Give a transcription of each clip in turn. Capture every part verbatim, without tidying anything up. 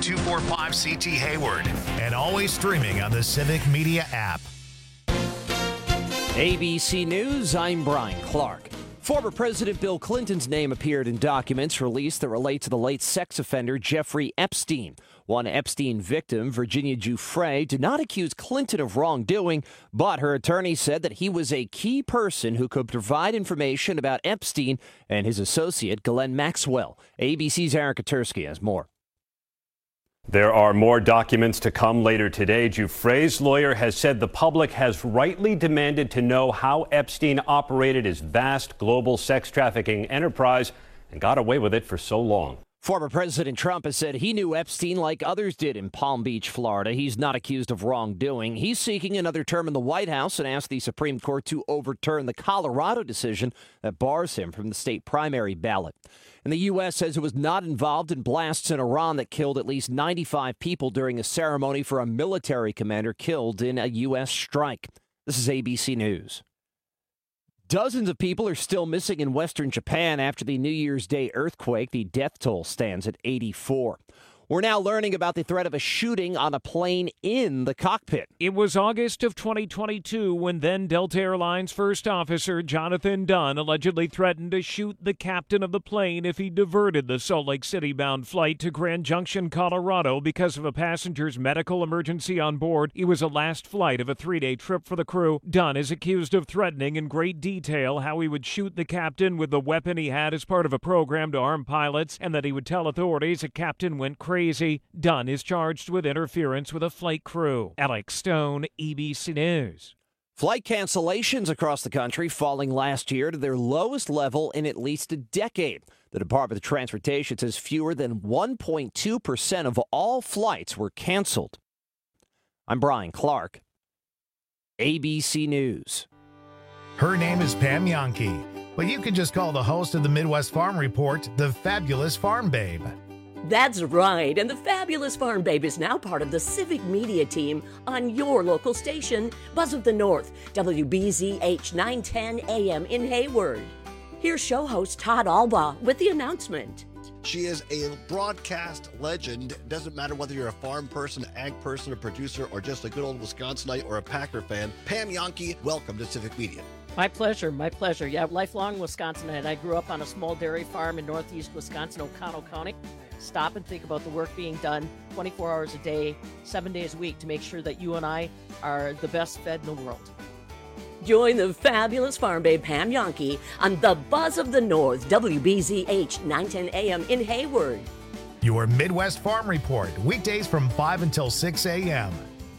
two four five C T Hayward. And always streaming on the Civic Media app. A B C News, I'm Brian Clark. Former President Bill Clinton's name appeared in documents released that relate to the late sex offender Jeffrey Epstein. One Epstein victim, Virginia Giuffre, did not accuse Clinton of wrongdoing, but her attorney said that he was a key person who could provide information about Epstein and his associate, Ghislaine Maxwell. A B C's Eric Katursky has more. There are more documents to come later today. Giuffre's lawyer has said the public has rightly demanded to know how Epstein operated his vast global sex trafficking enterprise and got away with it for so long. Former President Trump has said he knew Epstein like others did in Palm Beach, Florida. He's not accused of wrongdoing. He's seeking another term in the White House and asked the Supreme Court to overturn the Colorado decision that bars him from the state primary ballot. And the U S says it was not involved in blasts in Iran that killed at least ninety-five people during a ceremony for a military commander killed in a U S strike. This is A B C News. Dozens of people are still missing in western Japan after the New Year's Day earthquake. The death toll stands at eighty-four. We're now learning about the threat of a shooting on a plane in the cockpit. It was August of twenty twenty-two when then Delta Airlines first officer Jonathan Dunn allegedly threatened to shoot the captain of the plane if he diverted the Salt Lake City-bound flight to Grand Junction, Colorado because of a passenger's medical emergency on board. It was a last flight of a three-day trip for the crew. Dunn is accused of threatening in great detail how he would shoot the captain with the weapon he had as part of a program to arm pilots and that he would tell authorities a captain went crazy. Crazy. Dunn is charged with interference with a flight crew. Alex Stone, A B C News. Flight cancellations across the country falling last year to their lowest level in at least a decade. The Department of Transportation says fewer than one point two percent of all flights were canceled. I'm Brian Clark, A B C News. Her name is Pam Yankee, but you can just call the host of the Midwest Farm Report the Fabulous Farm Babe. That's right, and the Fabulous Farm Babe is now part of the Civic Media team on your local station, Buzz of the North, W B Z H nine ten A M in Hayward. Here's show host Todd Albaugh with the announcement. She is a broadcast legend. Doesn't matter whether you're a farm person, ag person, a producer, or just a good old Wisconsinite or a Packer fan. Pam Yankee, welcome to Civic Media. My pleasure, my pleasure. Yeah, lifelong Wisconsinite. I grew up on a small dairy farm in northeast Wisconsin, Oconto County. Stop and think about the work being done twenty-four hours a day, seven days a week to make sure that you and I are the best fed in the world. Join the Fabulous Farm Babe Pam Yankee on the Buzz of the North, W B Z H nine ten A M in Hayward. Your Midwest Farm Report, weekdays from five until six A M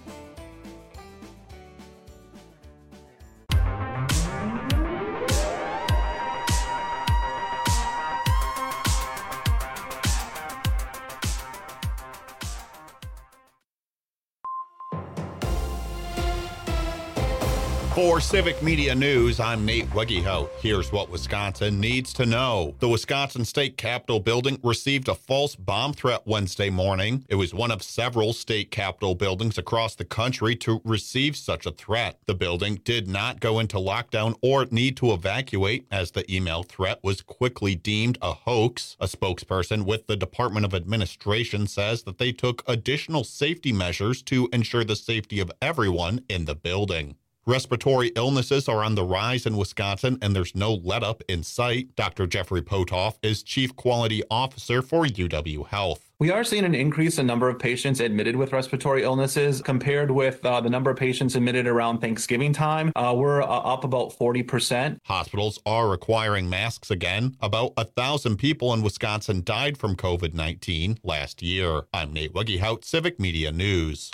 For Civic Media News, I'm Nate Wegehout. Here's what Wisconsin needs to know. The Wisconsin State Capitol building received a false bomb threat Wednesday morning. It was one of several state capitol buildings across the country to receive such a threat. The building did not go into lockdown or need to evacuate, as the email threat was quickly deemed a hoax. A spokesperson with the Department of Administration says that they took additional safety measures to ensure the safety of everyone in the building. Respiratory illnesses are on the rise in Wisconsin, and there's no let-up in sight. Doctor Jeffrey Potoff is Chief Quality Officer for U W Health. We are seeing an increase in number of patients admitted with respiratory illnesses compared with uh, the number of patients admitted around Thanksgiving time. Uh, we're uh, up about forty percent. Hospitals are requiring masks again. About a thousand people in Wisconsin died from COVID nineteen last year. I'm Nate Wegehout, Civic Media News.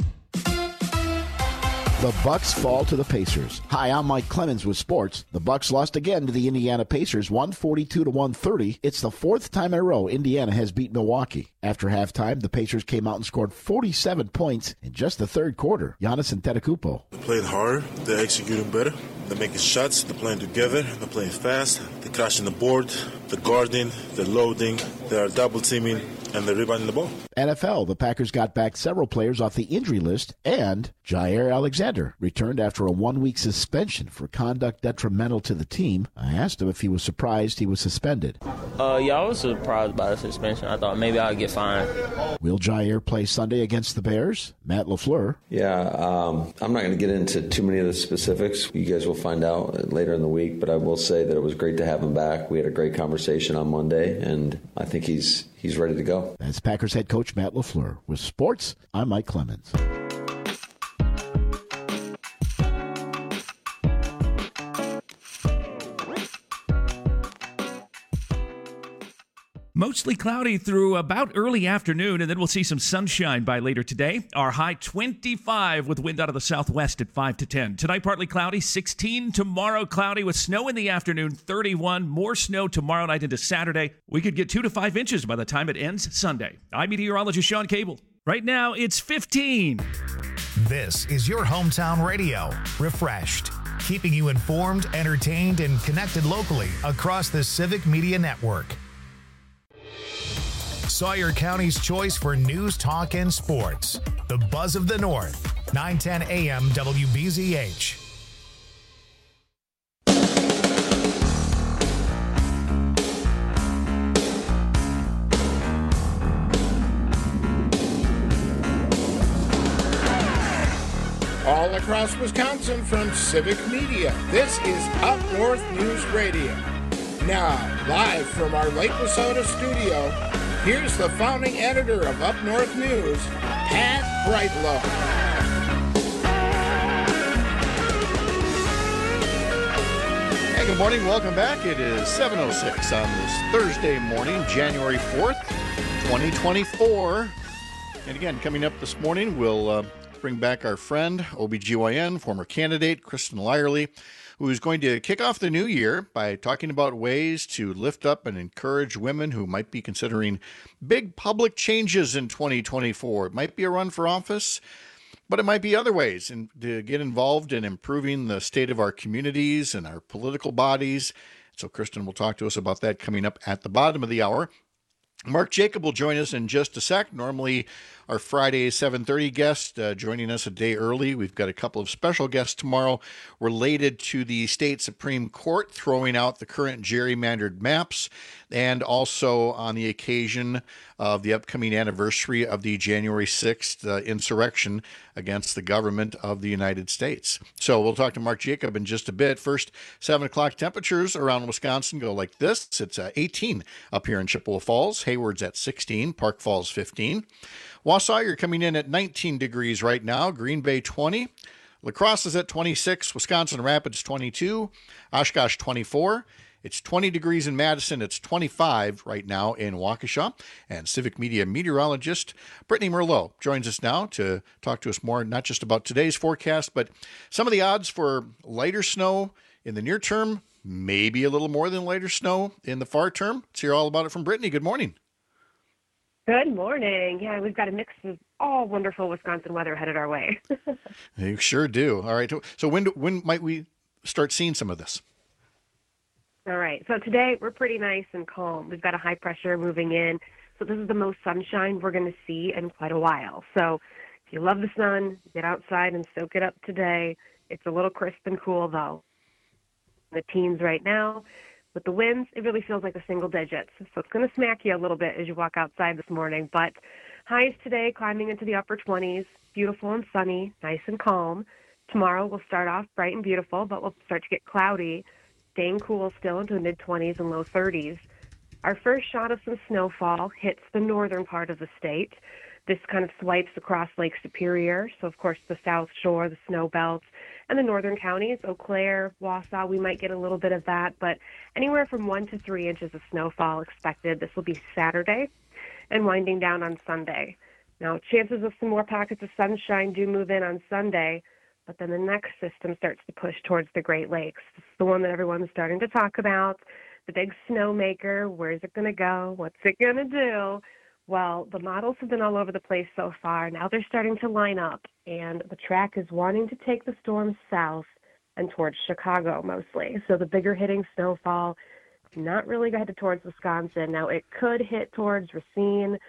The Bucks fall to the Pacers. Hi, I'm Mike Clemens with sports. The Bucks lost again to the Indiana Pacers, one forty-two to one thirty. It's the fourth time in a row Indiana has beat Milwaukee. After halftime, the Pacers came out and scored forty-seven points in just the third quarter. Giannis Antetokounmpo. They played hard. They're executing better. They're making shots. They're playing together. They're playing fast. They're crashing the board. They're guarding. They're loading. They're double teaming. And they're rebounding the ball. N F L, the Packers got back several players off the injury list, and Jair Alexander returned after a one-week suspension for conduct detrimental to the team. I asked him if he was surprised he was suspended. Uh, yeah, I was surprised by the suspension. I thought maybe I'd get fined. Will Jair play Sunday against the Bears? Matt LaFleur. Yeah, um, I'm not going to get into too many of the specifics. You guys will find out later in the week, but I will say that it was great to have him back. We had a great conversation on Monday, and I think he's he's ready to go. That's Packers head coach Matt LaFleur. With sports, I'm Mike Clemens. Mostly cloudy through about early afternoon, and then we'll see some sunshine by later today. Our high twenty-five with wind out of the southwest at five to ten. Tonight, partly cloudy, sixteen. Tomorrow, cloudy with snow in the afternoon, thirty-one. More snow tomorrow night into Saturday. We could get two to five inches by the time it ends Sunday. I'm meteorologist Sean Cable. Right now, it's fifteen. This is your hometown radio, Refreshed, keeping you informed, entertained, and connected locally across the Civic Media Network. Sawyer County's choice for news, talk, and sports. The Buzz of the North, nine ten A M W B Z H. All across Wisconsin from Civic Media, this is Up North News Radio. Now, live from our Lake Wissota studio, here's the founding editor of Up North News, Pat Brightlow. Hey, good morning. Welcome back. It is seven oh six on this Thursday morning, January fourth, twenty twenty-four. And again, coming up this morning, we'll uh, bring back our friend, O B G Y N, former candidate, Kristen Lyerly, who is going to kick off the new year by talking about ways to lift up and encourage women who might be considering big public changes in twenty twenty-four. It might be a run for office, but it might be other ways and to get involved in improving the state of our communities and our political bodies. So Kristen will talk to us about that coming up at the bottom of the hour. Mark Jacob will join us in just a sec. Normally, our Friday seven thirty guest uh, joining us a day early. We've got a couple of special guests tomorrow related to the state Supreme Court throwing out the current gerrymandered maps, and also on the occasion of the upcoming anniversary of the January sixth uh, insurrection against the government of the United States. So we'll talk to Mark Jacob in just a bit. First, seven o'clock temperatures around Wisconsin go like this. It's uh, eighteen up here in Chippewa Falls. Hayward's at sixteen. Park Falls fifteen. Wausau, you're coming in at nineteen degrees right now. Green Bay twenty. La Crosse is at twenty-six. Wisconsin Rapids twenty-two. Oshkosh twenty-four. It's twenty degrees in Madison. It's twenty-five right now in Waukesha. And Civic Media meteorologist Brittany Merlot joins us now to talk to us more, not just about today's forecast, but some of the odds for lighter snow in the near term, maybe a little more than lighter snow in the far term. Let's hear all about it from Brittany. Good morning. Good morning. Yeah, we've got a mix of all wonderful Wisconsin weather headed our way. You sure do. All right. So when do, when might we start seeing some of this? All right. So today we're pretty nice and calm. We've got a high pressure moving in. So this is the most sunshine we're going to see in quite a while. So if you love the sun, get outside and soak it up today. It's a little crisp and cool, though. The teens right now. With the winds, it really feels like a single digits. So it's going to smack you a little bit as you walk outside this morning. But highs today climbing into the upper twenties, beautiful and sunny, nice and calm. Tomorrow we'll start off bright and beautiful, but we'll start to get cloudy, staying cool still into the mid-twenties and low thirties. Our first shot of some snowfall hits the northern part of the state. This kind of swipes across Lake Superior, so of course the South Shore, the snow belts, and the northern counties, Eau Claire, Wausau, we might get a little bit of that, but anywhere from one to three inches of snowfall expected. This will be Saturday and winding down on Sunday. Now, chances of some more pockets of sunshine do move in on Sunday, but then the next system starts to push towards the Great Lakes. This is the one that everyone's starting to talk about, the big snowmaker. Where's it going to go? What's it going to do? Well, the models have been all over the place so far. Now they're starting to line up, and the track is wanting to take the storm south and towards Chicago mostly. So the bigger hitting snowfall, not really headed towards Wisconsin. Now it could hit towards Racine,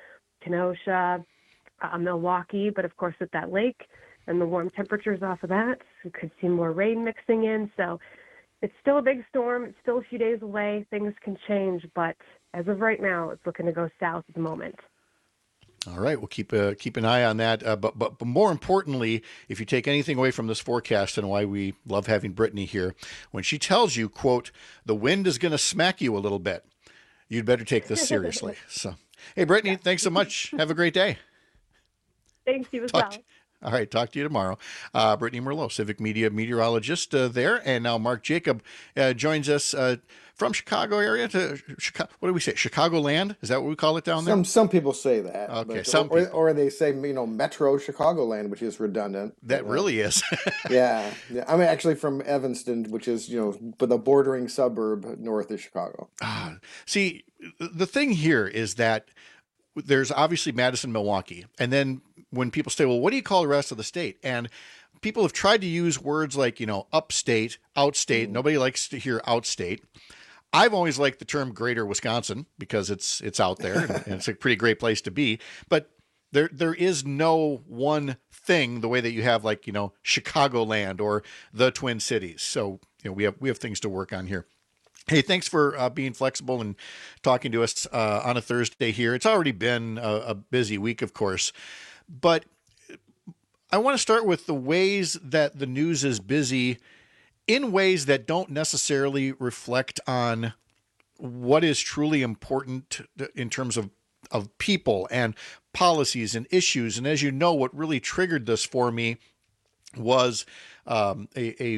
Kenosha, uh, Milwaukee, but of course with that lake and the warm temperatures off of that, we could see more rain mixing in. So it's still a big storm. It's still a few days away. Things can change, but as of right now, it's looking to go south at the moment. All right, we'll keep uh, keep an eye on that. Uh, but, but but more importantly, if you take anything away from this forecast and why we love having Brittany here, when she tells you, quote, the wind is going to smack you a little bit, you'd better take this seriously. So, hey, Brittany, yeah. Thanks so much. Have a great day. Thanks, you as Talk well. To, all right, talk to you tomorrow. Uh, Brittany Merlot, Civic Media meteorologist uh, there. And now Mark Jacob uh, joins us uh, from Chicago area to Chicago. What do we say? Chicagoland? Is that what we call it down there? Some some people say that. Okay, but, some or, or they say, you know, Metro Chicagoland, which is redundant. That but, uh, really is. yeah, yeah. I'm actually from Evanston, which is, you know, but the bordering suburb north of Chicago. Ah, see, the thing here is that there's obviously Madison, Milwaukee, and then when people say, well, what do you call the rest of the state? And people have tried to use words like, you know, upstate, outstate. Mm. Nobody likes to hear outstate. I've always liked the term Greater Wisconsin because it's it's out there and it's a pretty great place to be. But there there is no one thing the way that you have, like, you know, Chicagoland or the Twin Cities. So, you know, we have we have things to work on here. Hey, thanks for uh, being flexible and talking to us uh, on a Thursday here. It's already been a, a busy week, of course, but I want to start with the ways that the news is busy in ways that don't necessarily reflect on what is truly important in terms of, of people and policies and issues. And as you know, what really triggered this for me was um, a, a,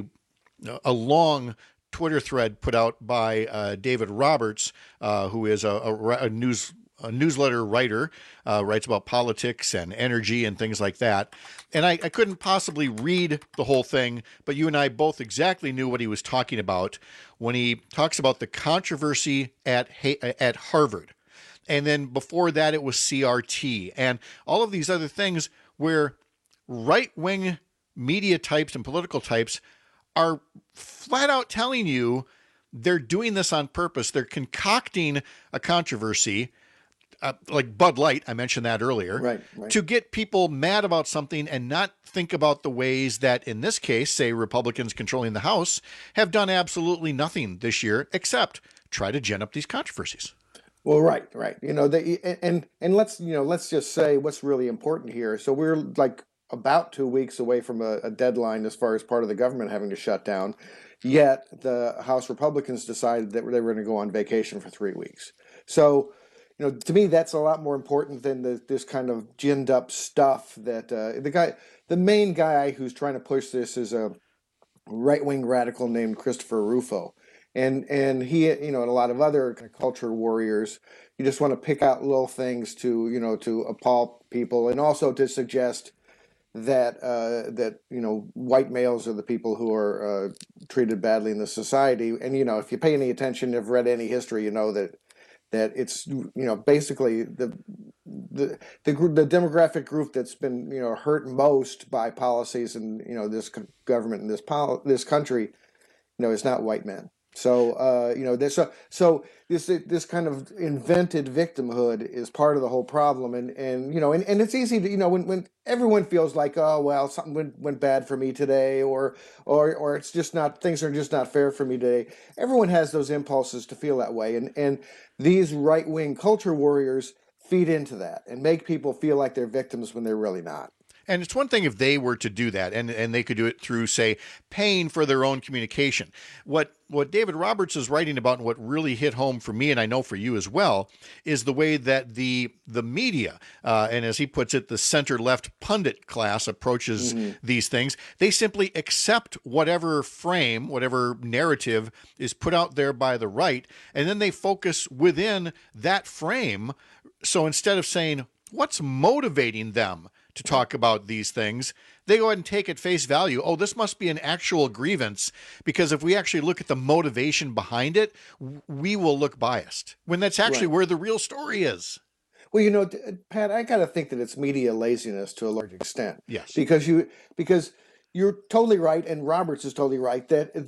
a long Twitter thread put out by uh, David Roberts, uh, who is a, a, a news a newsletter writer, uh, writes about politics and energy and things like that. And I, I couldn't possibly read the whole thing, but you and I both exactly knew what he was talking about when he talks about the controversy at at Harvard. And then before that, it was C R T and all of these other things where right-wing media types and political types are flat out telling you they're doing this on purpose. They're concocting a controversy, uh, like Bud Light, I mentioned that earlier, right, right. to get people mad about something and not think about the ways that, in this case, say Republicans controlling the House, have done absolutely nothing this year except try to gin up these controversies. Well, right, right. You know, they, and and let's you know let's just say what's really important here. So we're like about two weeks away from a, a deadline as far as part of the government having to shut down. Yet the House Republicans decided that they were going to go on vacation for three weeks. So, you know, to me, that's a lot more important than the, this kind of ginned up stuff that uh, the guy, the main guy who's trying to push this is a right-wing radical named Christopher Rufo. And and he, you know, and a lot of other kind of culture warriors, you just want to pick out little things to, you know, to appall people and also to suggest that uh, that you know white males are the people who are uh, treated badly in the society. And you know, if you pay any attention, have read any history, you know that that it's you know basically the the the, the demographic group that's been you know hurt most by policies and you know this government and this pol- this country, you know, is not white men. So uh, you know, this so, so this this kind of invented victimhood is part of the whole problem, and and you know, and, and it's easy to you know when, when everyone feels like, oh well, something went, went bad for me today, or or or it's just not things are just not fair for me today. Everyone has those impulses to feel that way, and and these right wing culture warriors feed into that and make people feel like they're victims when they're really not. And it's one thing if they were to do that, and, and they could do it through, say, paying for their own communication. What what David Roberts is writing about and what really hit home for me, and I know for you as well, is the way that the the media, uh, and as he puts it, the center-left pundit class approaches mm-hmm. these things. They simply accept whatever frame, whatever narrative is put out there by the right, and then they focus within that frame. So instead of saying, what's motivating them to talk about these things, they go ahead and take at face value, oh, this must be an actual grievance, because if we actually look at the motivation behind it, we will look biased, when that's actually right. where the real story is. Well, you know, Pat, I got to think that it's media laziness to a large extent. Yes. Because you because you're totally right, and Roberts is totally right, that that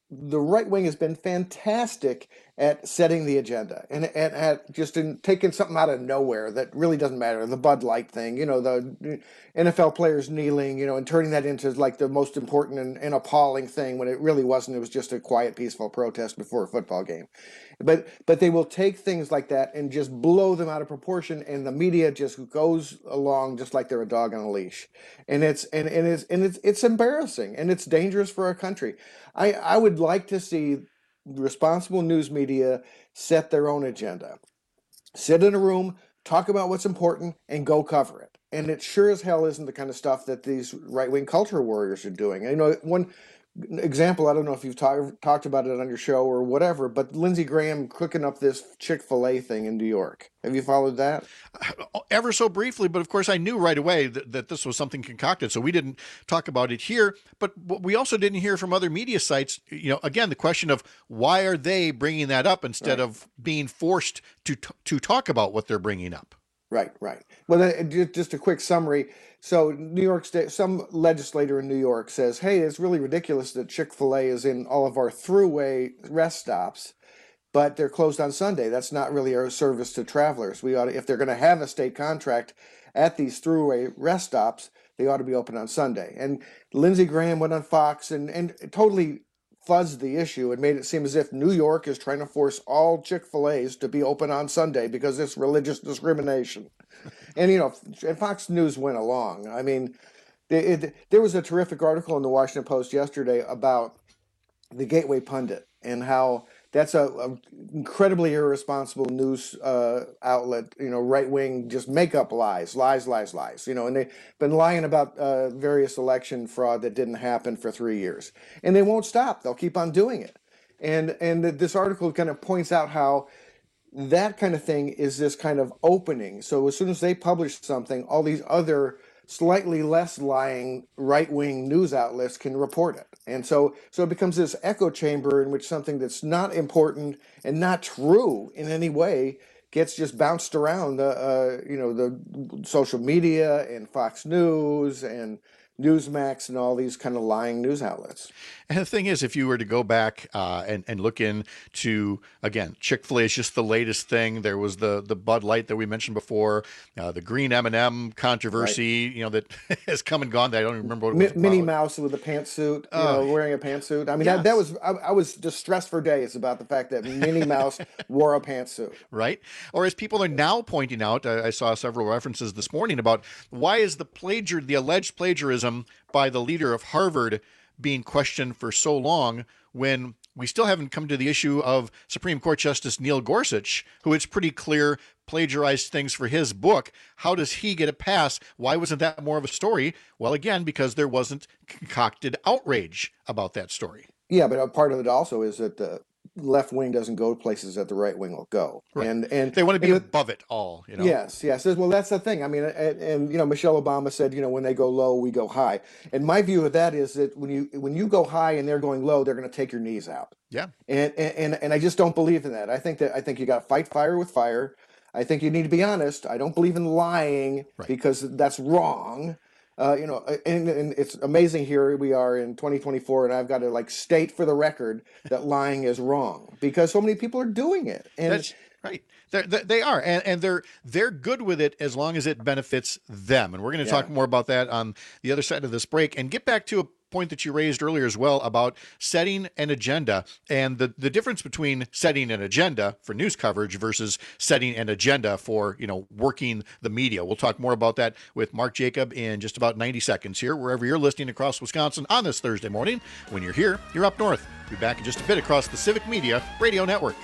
the right wing has been fantastic at setting the agenda and, and at just in taking something out of nowhere that really doesn't matter. The Bud Light thing, you know, the N F L players kneeling, you know, and turning that into like the most important and, and appalling thing when it really wasn't. It was just a quiet, peaceful protest before a football game. But but they will take things like that and just blow them out of proportion, and the media just goes along just like they're a dog on a leash. And it's and, and it's and it's it's embarrassing, and it's dangerous for our country. I, I would like to see responsible news media set their own agenda. Sit in a room, talk about what's important, and go cover it. And it sure as hell isn't the kind of stuff that these right-wing culture warriors are doing. You know, one example, I don't know if you've talk, talked about it on your show or whatever, but Lindsey Graham cooking up this Chick-fil-A thing in New York. Have you followed that? Ever so briefly, but of course I knew right away that, that this was something concocted, so we didn't talk about it here. But we also didn't hear from other media sites, you know, again, the question of why are they bringing that up instead right. of being forced to to talk about what they're bringing up? Right, right. Well, then, just a quick summary. So New York State, some legislator in New York says, hey, it's really ridiculous that Chick-fil-A is in all of our throughway rest stops, but they're closed on Sunday. That's not really our service to travelers. We ought to, if they're going to have a state contract at these throughway rest stops, they ought to be open on Sunday. And Lindsey Graham went on Fox and, and totally fuzzed the issue and made it seem as if New York is trying to force all Chick-fil-A's to be open on Sunday because it's religious discrimination. And, you know, and Fox News went along. I mean, it, it, there was a terrific article in the Washington Post yesterday about the Gateway Pundit and how that's a, a incredibly irresponsible news uh, outlet, you know, right-wing, just make up lies, lies, lies, lies, you know, and they've been lying about uh, various election fraud that didn't happen for three years. And they won't stop. They'll keep on doing it. And, and this article kind of points out how that kind of thing is this kind of opening. So as soon as they publish something, all these other slightly less lying right-wing news outlets can report it. And so so it becomes this echo chamber in which something that's not important and not true in any way gets just bounced around, uh, uh, you know, the social media and Fox News and Newsmax and all these kind of lying news outlets. And the thing is, if you were to go back uh, and, and look into, again, Chick-fil-A is just the latest thing. There was the the Bud Light that we mentioned before, uh, the green M and M controversy, right. you know, that has come and gone. That I don't even remember what it was M- Minnie Mouse with a pantsuit, you uh, know, wearing a pantsuit. I mean, yes. that, that was, I, I was distressed for days about the fact that Minnie Mouse wore a pantsuit. Right. Or as people are now pointing out, I, I saw several references this morning about why is the plagiar, the alleged plagiarism by the leader of Harvard being questioned for so long when we still haven't come to the issue of Supreme Court Justice Neil Gorsuch, who it's pretty clear plagiarized things for his book. How does he get a pass? Why wasn't that more of a story? Well, again, because there wasn't concocted outrage about that story. Yeah, but a part of it also is that the left wing doesn't go places that the right wing will go, right. and and they want to be and above it all. You know. Yes, yes. Well, that's the thing. I mean, and, and you know, Michelle Obama said, you know, when they go low, we go high. And my view of that is that when you when you go high and they're going low, they're going to take your knees out. Yeah. And and and I just don't believe in that. I think that I think you got to fight fire with fire. I think you need to be honest. I don't believe in lying right. because that's wrong. Uh, you know, and, and it's amazing. Here we are in twenty twenty-four, and I've got to like state for the record that lying is wrong because so many people are doing it. And that's right. They're, they are, and, and they're they're good with it as long as it benefits them. And we're going to yeah. talk more about that on the other side of this break, and get back to a point that you raised earlier as well about setting an agenda and the, the difference between setting an agenda for news coverage versus setting an agenda for, you know, working the media. We'll talk more about that with Mark Jacob in just about ninety seconds here, wherever you're listening across Wisconsin on this Thursday morning. When you're here, you're up north. We'll be back in just a bit across the Civic Media Radio Network.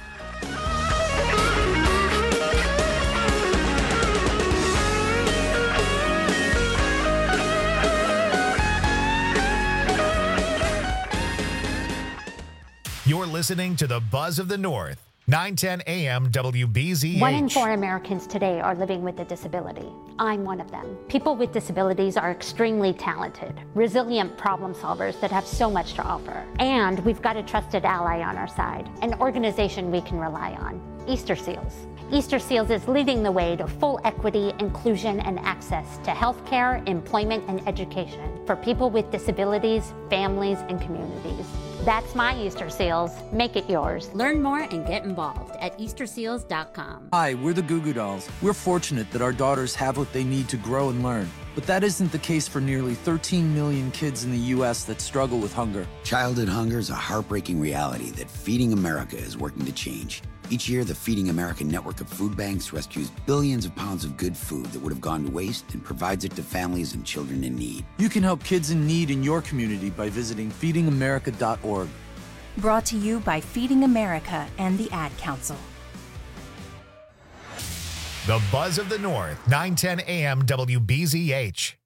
You're listening to the Buzz of the North, nine ten A M W B Z H. One in four Americans today are living with a disability. I'm one of them. People with disabilities are extremely talented, resilient problem solvers that have so much to offer. And we've got a trusted ally on our side, an organization we can rely on, Easter Seals. Easter Seals is leading the way to full equity, inclusion, and access to healthcare, employment, and education for people with disabilities, families, and communities. That's my Easter Seals. Make it yours. Learn more and get involved at Easter Seals dot com. Hi, we're the Goo Goo Dolls. We're fortunate that our daughters have what they need to grow and learn. But that isn't the case for nearly thirteen million kids in the U S that struggle with hunger. Childhood hunger is a heartbreaking reality that Feeding America is working to change. Each year, the Feeding America network of food banks rescues billions of pounds of good food that would have gone to waste and provides it to families and children in need. You can help kids in need in your community by visiting feeding america dot org. Brought to you by Feeding America and the Ad Council. The Buzz of the North, nine ten A M W B Z H.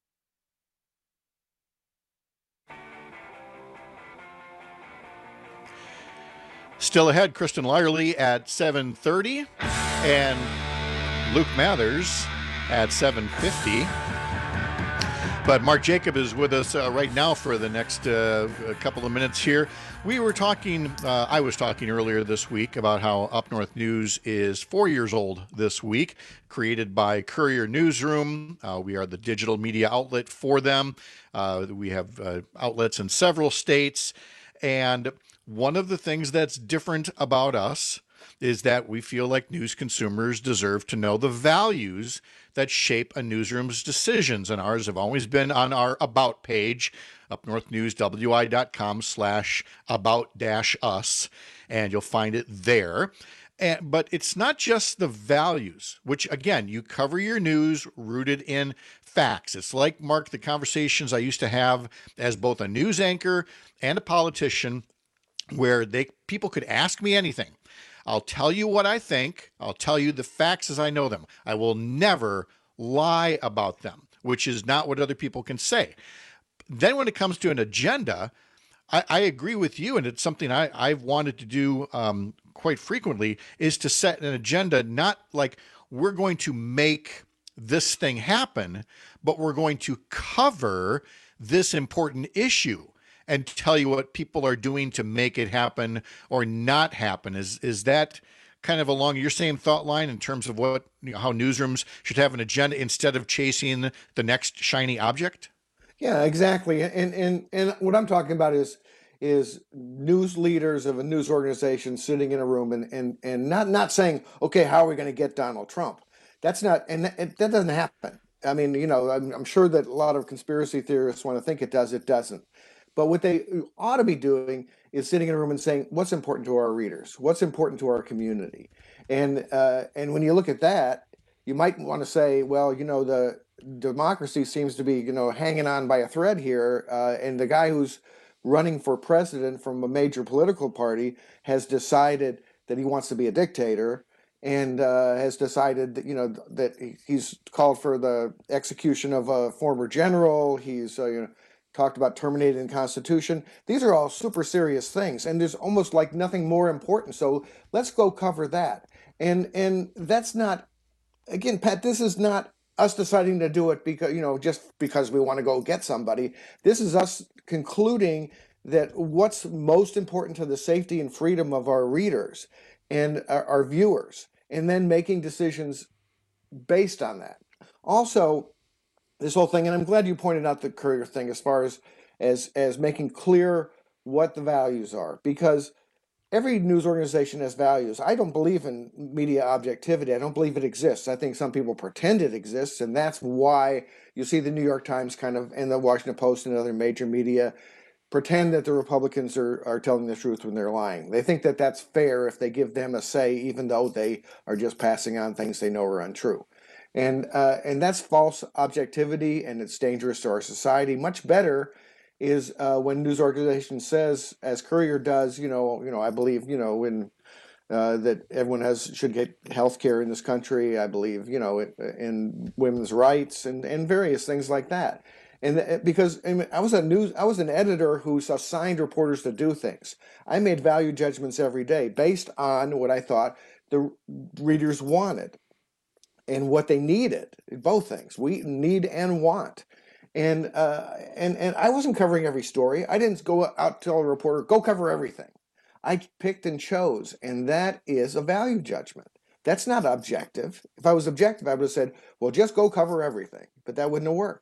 Still ahead, Kristen Lyerly at seven thirty and Luke Mathers at seven fifty. But Mark Jacob is with us uh, right now for the next uh, couple of minutes here. We were talking, uh, I was talking earlier this week about how Up North News is four years old this week, created by Courier Newsroom. Uh, we are the digital media outlet for them. Uh, we have uh, outlets in several states. And one of the things that's different about us is that we feel like news consumers deserve to know the values that shape a newsroom's decisions. And ours have always been on our About page, upnorthnewswi.com slash about dash us, and you'll find it there. And, but it's not just the values, which, again, you cover your news rooted in facts. It's like, Mark, the conversations I used to have as both a news anchor and a politician, where they people could ask me anything. I'll tell you what I think. I'll tell you the facts as I know them. I will never lie about them, which is not what other people can say. Then when it comes to an agenda, I, I agree with you, and it's something I, I've wanted to do um, quite frequently, is to set an agenda, not like we're going to make this thing happen, but we're going to cover this important issue and tell you what people are doing to make it happen or not happen. Is is that kind of along your same thought line in terms of what, you know, how newsrooms should have an agenda instead of chasing the next shiny object? Yeah, exactly. And and and what I'm talking about is is news leaders of a news organization sitting in a room and and and not not saying, okay, how are we going to get Donald Trump? That's not, and that, that doesn't happen. I mean, you know, I'm, I'm sure that a lot of conspiracy theorists want to think it does. It doesn't. But what they ought to be doing is sitting in a room and saying, what's important to our readers? What's important to our community? And uh, and when you look at that, you might want to say, well, you know, the democracy seems to be, you know, hanging on by a thread here. Uh, and the guy who's running for president from a major political party has decided that he wants to be a dictator, and uh, has decided that, you know, that he's called for the execution of a former general. He's, uh, you know, talked about terminating the Constitution. These are all super serious things, and there's almost like nothing more important. So let's go cover that. And and that's not, again, Pat, this is not us deciding to do it because, you know, just because we want to go get somebody. This is us concluding that what's most important to the safety and freedom of our readers and our, our viewers, and then making decisions based on that. Also, this whole thing, and I'm glad you pointed out the Courier thing as far as, as as making clear what the values are, because every news organization has values. I don't believe in media objectivity. I don't believe it exists. I think some people pretend it exists, and that's why you see the New York Times kind of, and the Washington Post and other major media pretend that the Republicans are, are telling the truth when they're lying. They think that that's fair if they give them a say, even though they are just passing on things they know are untrue. And uh, and that's false objectivity, and it's dangerous to our society. Much better is uh, when news organization says, as Courier does, you know, you know, I believe, you know, when uh, that everyone has should get health care in this country. I believe, you know, in women's rights and, and various things like that. And because I, mean, I was a news, I was an editor who assigned reporters to do things. I made value judgments every day based on what I thought the readers wanted and what they needed. Both things, we need and want. And uh, and and I wasn't covering every story. I didn't go out tell a reporter, go cover everything. I picked and chose, and that is a value judgment. That's not objective. If I was objective, I would have said, well, just go cover everything. But that wouldn't have worked.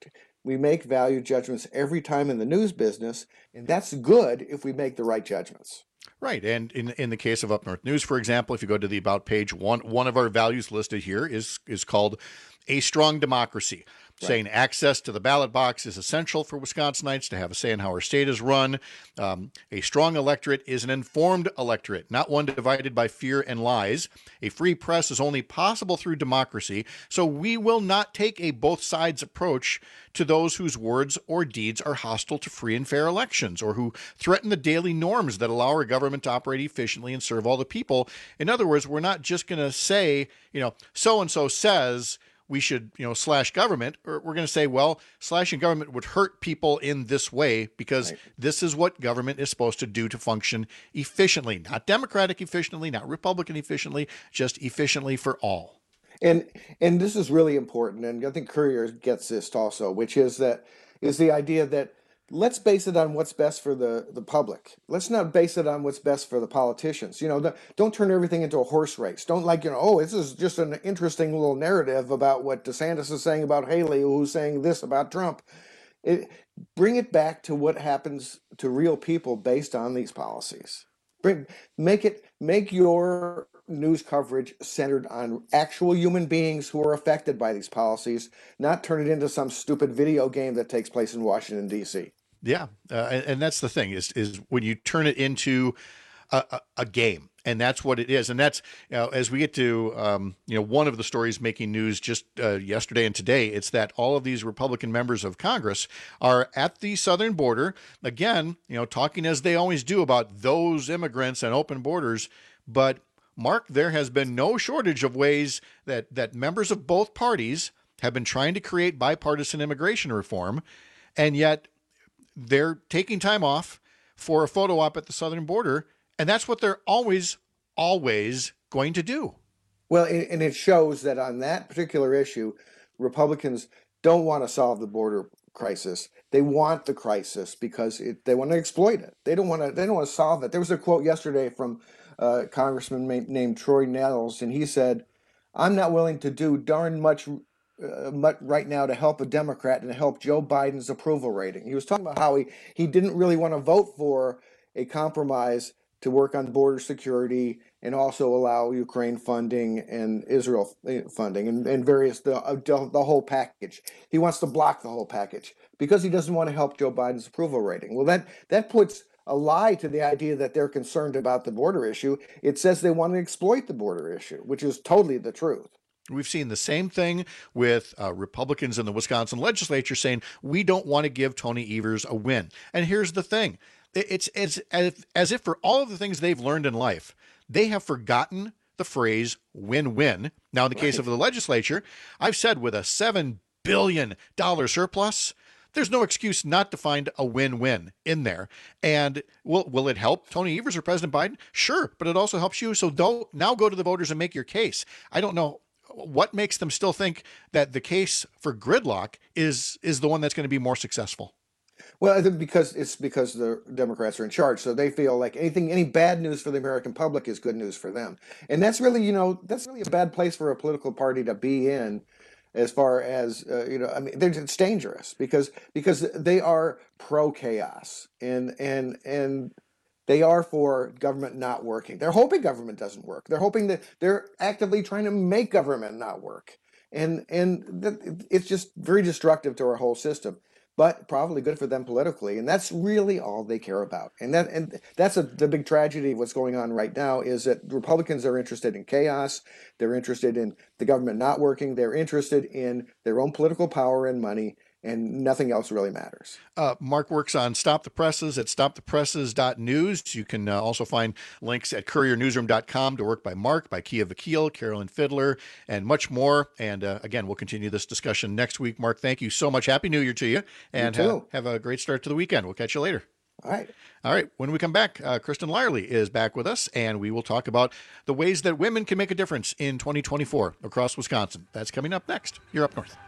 We make value judgments every time in the news business, and that's good if we make the right judgments. Right. And in in the case of Up North News, for example, if you go to the About page, one one of our values listed here is is called a strong democracy, right. Saying access to the ballot box is essential for Wisconsinites to have a say in how our state is run. Um, a strong electorate is an informed electorate, not one divided by fear and lies. A free press is only possible through democracy, so we will not take a both sides approach to those whose words or deeds are hostile to free and fair elections, or who threaten the daily norms that allow our government to operate efficiently and serve all the people. In other words, we're not just going to say, you know, so-and-so says we should, you know, slash government, or we're going to say, well, slashing government would hurt people in this way because right. This is what government is supposed to do to function efficiently, not Democratic efficiently, not Republican efficiently, just efficiently for all. And and this is really important, and I think Courier gets this also, which is that is the idea that let's base it on what's best for the, the public. Let's not base it on what's best for the politicians. You know, the, don't turn everything into a horse race. Don't like, you know, oh, this is just an interesting little narrative about what DeSantis is saying about Haley, who's saying this about Trump. It, bring it back to what happens to real people based on these policies. Bring, make it, make your news coverage centered on actual human beings who are affected by these policies, not turn it into some stupid video game that takes place in Washington, D C. Yeah, uh, and, and that's the thing is is when you turn it into a, a, a game, and that's what it is. And that's, you know, as we get to, um, you know, one of the stories making news just uh, yesterday and today, it's that all of these Republican members of Congress are at the southern border, again, you know, talking as they always do about those immigrants and open borders. But Mark, there has been no shortage of ways that, that members of both parties have been trying to create bipartisan immigration reform, and yet they're taking time off for a photo op at the southern border, and that's what they're always, always going to do. Well, and it shows that on that particular issue, Republicans don't want to solve the border crisis. They want the crisis because it, they want to exploit it. They don't want to. They don't want to solve it. There was a quote yesterday from a congressman named Troy Nettles, and he said, "I'm not willing to do darn much, uh, much right now to help a Democrat and to help Joe Biden's approval rating." He was talking about how he he didn't really want to vote for a compromise to work on border security and also allow Ukraine funding and Israel funding and, and various, the, the whole package. He wants to block the whole package because he doesn't want to help Joe Biden's approval rating. Well, that, that puts a lie to the idea that they're concerned about the border issue. It says they want to exploit the border issue, which is totally the truth. We've seen the same thing with uh, Republicans in the Wisconsin legislature saying, we don't want to give Tony Evers a win. And here's the thing. It's, it's as, if, as if for all of the things they've learned in life, they have forgotten the phrase win-win. Now, in the right. case of the legislature, I've said with a seven billion dollars surplus, there's no excuse not to find a win-win in there. And will will it help Tony Evers or President Biden? Sure, but it also helps you. So don't now go to the voters and make your case. I don't know what makes them still think that the case for gridlock is is the one that's going to be more successful. Well, I think because it's because the Democrats are in charge, so they feel like anything, any bad news for the American public is good news for them, and that's really, you know, that's really a bad place for a political party to be in, as far as uh, you know. I mean, it's dangerous because because they are pro chaos and and and they are for government not working. They're hoping government doesn't work. They're hoping that they're actively trying to make government not work, and and it's just very destructive to our whole system. But probably good for them politically, and that's really all they care about. And that and that's a, the big tragedy of what's going on right now is that Republicans are interested in chaos. They're interested in the government not working. They're interested in their own political power and money, and nothing else really matters. Uh, Mark works on Stop the Presses at stop the presses dot news. You can uh, also find links at courier newsroom dot com to work by Mark, by Kia Vakil, Carolyn Fiddler, and much more. And uh, again, we'll continue this discussion next week. Mark, thank you so much. Happy New Year to you. And you too. Uh, have a great start to the weekend. We'll catch you later. All right. All right. When we come back, uh, Kristen Lyerly is back with us, and we will talk about the ways that women can make a difference in twenty twenty-four across Wisconsin. That's coming up next. You're Up North.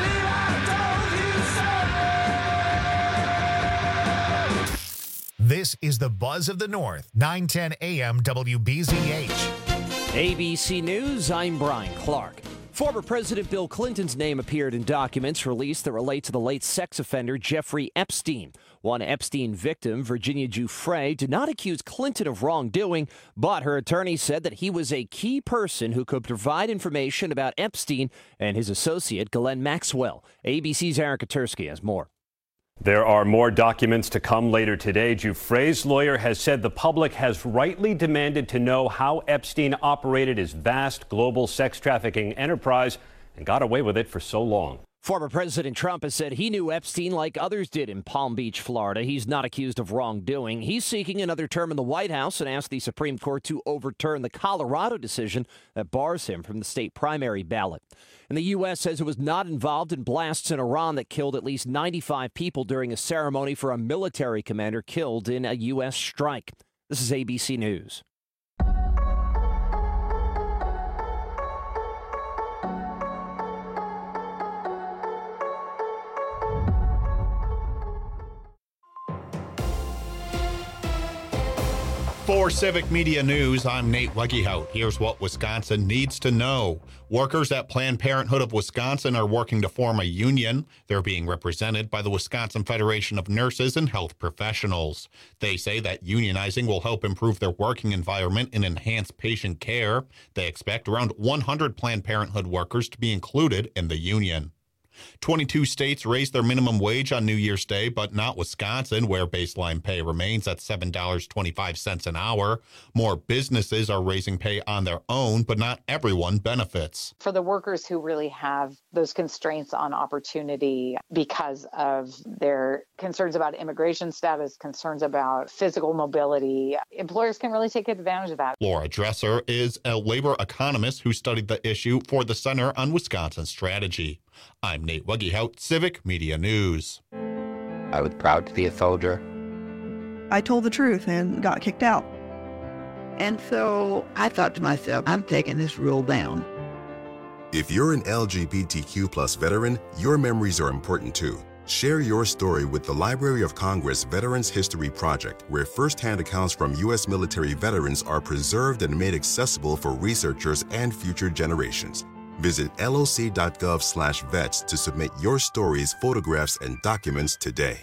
This is the Buzz of the North, nine ten A M W B Z H. A B C News, I'm Brian Clark. Former President Bill Clinton's name appeared in documents released that relate to the late sex offender Jeffrey Epstein. One Epstein victim, Virginia Giuffre, did not accuse Clinton of wrongdoing, but her attorney said that he was a key person who could provide information about Epstein and his associate, Ghislaine Maxwell. A B C's Eric Katursky has more. There are more documents to come later today. Giuffre's lawyer has said the public has rightly demanded to know how Epstein operated his vast global sex trafficking enterprise and got away with it for so long. Former President Trump has said he knew Epstein like others did in Palm Beach, Florida. He's not accused of wrongdoing. He's seeking another term in the White House and asked the Supreme Court to overturn the Colorado decision that bars him from the state primary ballot. And the U S says it was not involved in blasts in Iran that killed at least ninety-five people during a ceremony for a military commander killed in a U S strike. This is A B C News. For Civic Media News, I'm Nate Wegehout. Here's what Wisconsin needs to know. Workers at Planned Parenthood of Wisconsin are working to form a union. They're being represented by the Wisconsin Federation of Nurses and Health Professionals. They say that unionizing will help improve their working environment and enhance patient care. They expect around one hundred Planned Parenthood workers to be included in the union. twenty-two states raised their minimum wage on New Year's Day, but not Wisconsin, where baseline pay remains at seven dollars and twenty-five cents an hour. More businesses are raising pay on their own, but not everyone benefits. For the workers who really have those constraints on opportunity because of their concerns about immigration status, concerns about physical mobility, employers can really take advantage of that. Laura Dresser is a labor economist who studied the issue for the Center on Wisconsin Strategy. I'm Nate Wegehout, Civic Media News. I was proud to be a soldier. I told the truth and got kicked out. And so I thought to myself, I'm taking this rule down. If you're an L G B T Q plus veteran, your memories are important too. Share your story with the Library of Congress Veterans History Project, where firsthand accounts from U S military veterans are preserved and made accessible for researchers and future generations. Visit loc.gov slash vets to submit your stories, photographs, and documents today.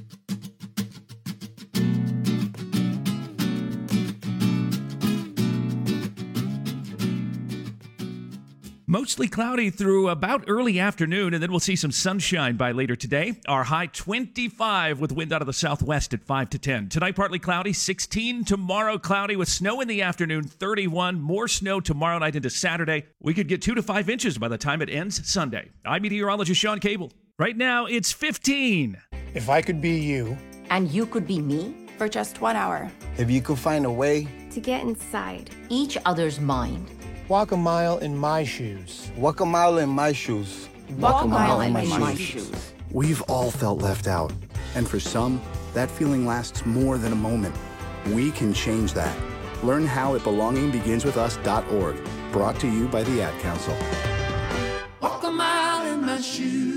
Mostly cloudy through about early afternoon, and then we'll see some sunshine by later today. Our high twenty-five with wind out of the southwest at five to ten. Tonight, partly cloudy, sixteen. Tomorrow, cloudy with snow in the afternoon, thirty-one. More snow tomorrow night into Saturday. We could get two to five inches by the time it ends Sunday. I'm meteorologist Sean Cable. Right now, it's fifteen. If I could be you. And you could be me? For just one hour. If you could find a way. To get inside. Each other's mind. Walk a mile in my shoes. Walk a mile in my shoes. Walk, Walk a mile, mile in, in my, my shoes. shoes. We've all felt left out. And for some, that feeling lasts more than a moment. We can change that. Learn how at belonging begins with us dot org. Brought to you by the Ad Council. Walk a mile in my shoes.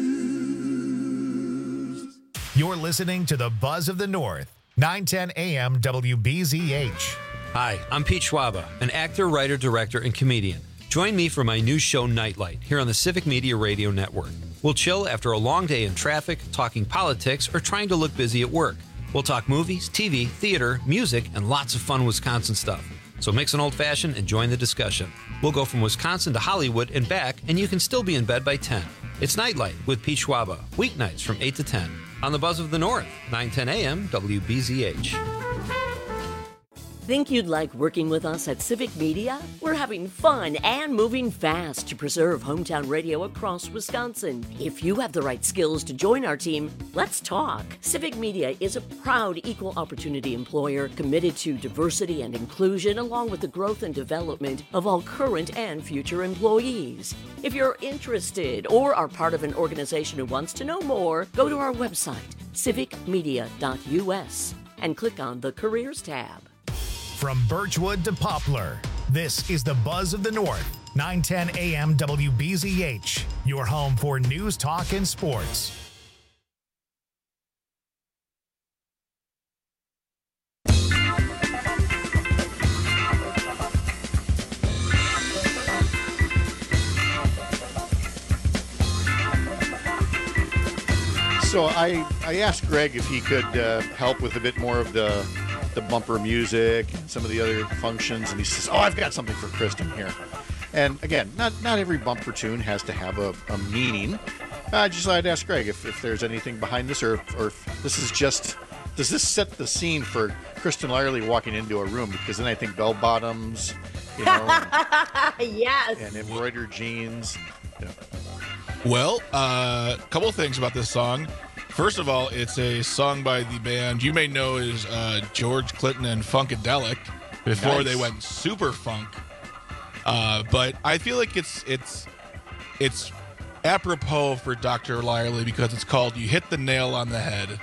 You're listening to the Buzz of the North, nine ten A M W B Z H. Hi, I'm Pete Schwaba, an actor, writer, director, and comedian. Join me for my new show, Nightlight, here on the Civic Media Radio Network. We'll chill after a long day in traffic, talking politics, or trying to look busy at work. We'll talk movies, T V, theater, music, and lots of fun Wisconsin stuff. So mix an old-fashioned and join the discussion. We'll go from Wisconsin to Hollywood and back, and you can still be in bed by ten. It's Nightlight with Pete Schwaba, weeknights from eight to ten. On the Buzz of the North, nine ten A M W B Z H. Think you'd like working with us at Civic Media? We're having fun and moving fast to preserve hometown radio across Wisconsin. If you have the right skills to join our team, let's talk. Civic Media is a proud equal opportunity employer committed to diversity and inclusion, along with the growth and development of all current and future employees. If you're interested or are part of an organization who wants to know more, go to our website, civic media dot U S, and click on the Careers tab. From Birchwood to Poplar, this is the Buzz of the North, nine ten A M W B Z H, your home for news, talk, and sports. So I, I asked Greg if he could uh, help with a bit more of the the bumper music and some of the other functions, and he says, "Oh, I've got something for Kristen here." And again, not not every bumper tune has to have a, a meaning. I just thought I'd ask Greg if, if there's anything behind this, or or if this is just, does this set the scene for Kristen Lyerly walking into a room? Because then I think bell bottoms, you know, and, yes, and embroidered jeans. You know. Well, a uh, couple things about this song. First of all, it's a song by the band you may know as uh, George Clinton and Funkadelic before Nice. they went super funk. Uh, but I feel like it's it's it's apropos for Doctor Lyerly because it's called "You Hit the Nail on the Head,"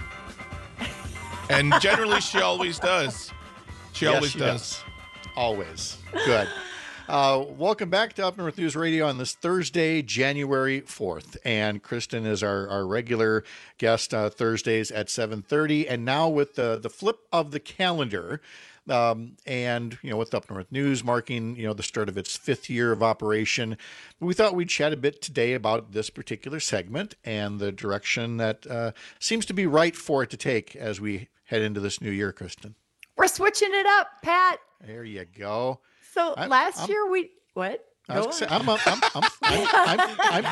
and generally she always does. She Yes, always she does. does. Always. Good. Uh, welcome back to Up North News Radio on this Thursday, January fourth. And Kristen is our, our regular guest uh, Thursdays at seven thirty. And now with the, the flip of the calendar, um, and, you know, with Up North News marking, you know, the start of its fifth year of operation, we thought we'd chat a bit today about this particular segment and the direction that uh, seems to be right for it to take as we head into this new year, Kristen. We're switching it up, Pat. There you go. So I'm- last I'm- year we what? I was, Go gonna say, on. I'm, I'm, I'm, I'm, I'm, I'm,